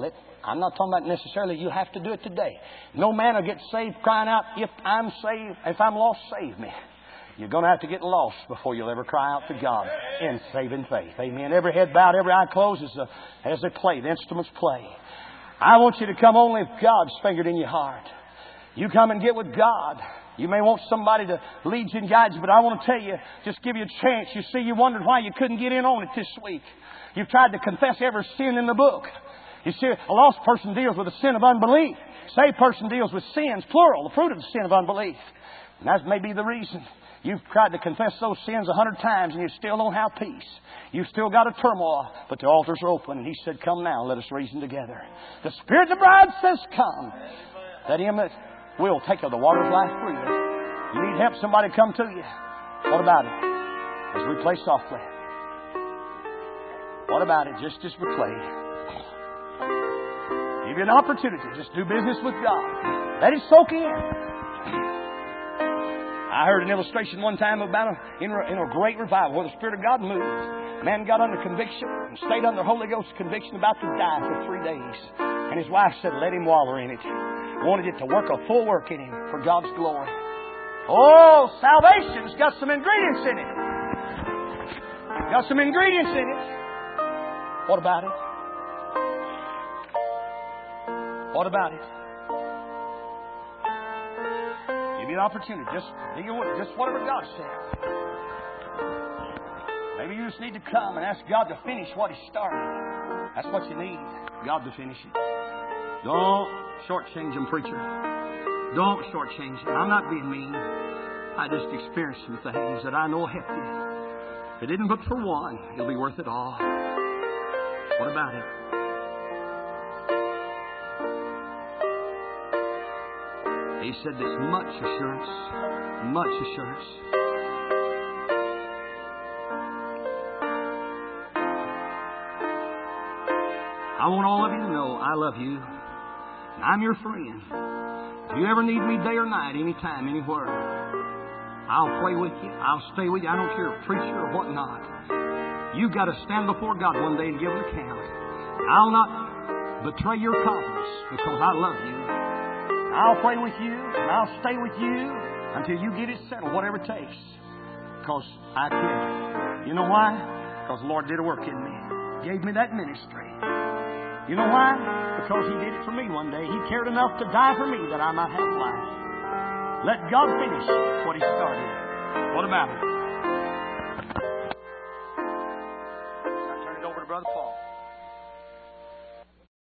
I'm not talking about necessarily you have to do it today. No man will get saved crying out, if I'm saved, if I'm lost, save me. You're going to have to get lost before you'll ever cry out to God in saving faith. Amen. Every head bowed, every eye closed as, a, as they play, the instruments play. I want you to come only if God's fingered in your heart. You come and get with God. You may want somebody to lead you and guide you, but I want to tell you, just give you a chance. You see, you wondered why you couldn't get in on it this week. You've tried to confess every sin in the book. You see, a lost person deals with the sin of unbelief. A saved person deals with sins, plural, the fruit of the sin of unbelief. And that may be the reason. You've tried to confess those sins a hundred times and you still don't have peace. You've still got a turmoil, but the altars are open. And He said, come now, let us reason together. The Spirit of the bride says, come. That Him that will take of the water of life freely. You need help, somebody come to you. What about it? As we play softly. What about it? Just as we play. Give you an opportunity. Just do business with God. Let it soak in. I heard an illustration one time about a, in, a, in a great revival where the Spirit of God moved. Man got under conviction and stayed under Holy Ghost conviction about to die for three days. And his wife said, let him wallow in it. Wanted it to work a full work in him for God's glory. Oh, salvation's got some ingredients in it. Got some ingredients in it. What about it? What about it? Give you an opportunity. Just, just whatever God said. Maybe you just need to come and ask God to finish what He started. That's what you need. God to finish it. Don't shortchange Him, preacher. Don't shortchange Him. I'm not being mean. I just experienced some things that I know will help you. If it didn't but for one, it'll be worth it all. What about it? He said there's much assurance, much assurance. I want all of you to know I love you. And I'm your friend. If you ever need me day or night, anytime, anywhere, I'll pray with you. I'll stay with you. I don't care if preacher or whatnot. You've got to stand before God one day and give an account. I'll not betray your confidence because I love you. I'll pray with you, and I'll stay with you until you get it settled, whatever it takes. Because I care. You know why? Because the Lord did a work in me. Gave me that ministry. You know why? Because He did it for me one day. He cared enough to die for me that I might have life. Let God finish what He started. What about it?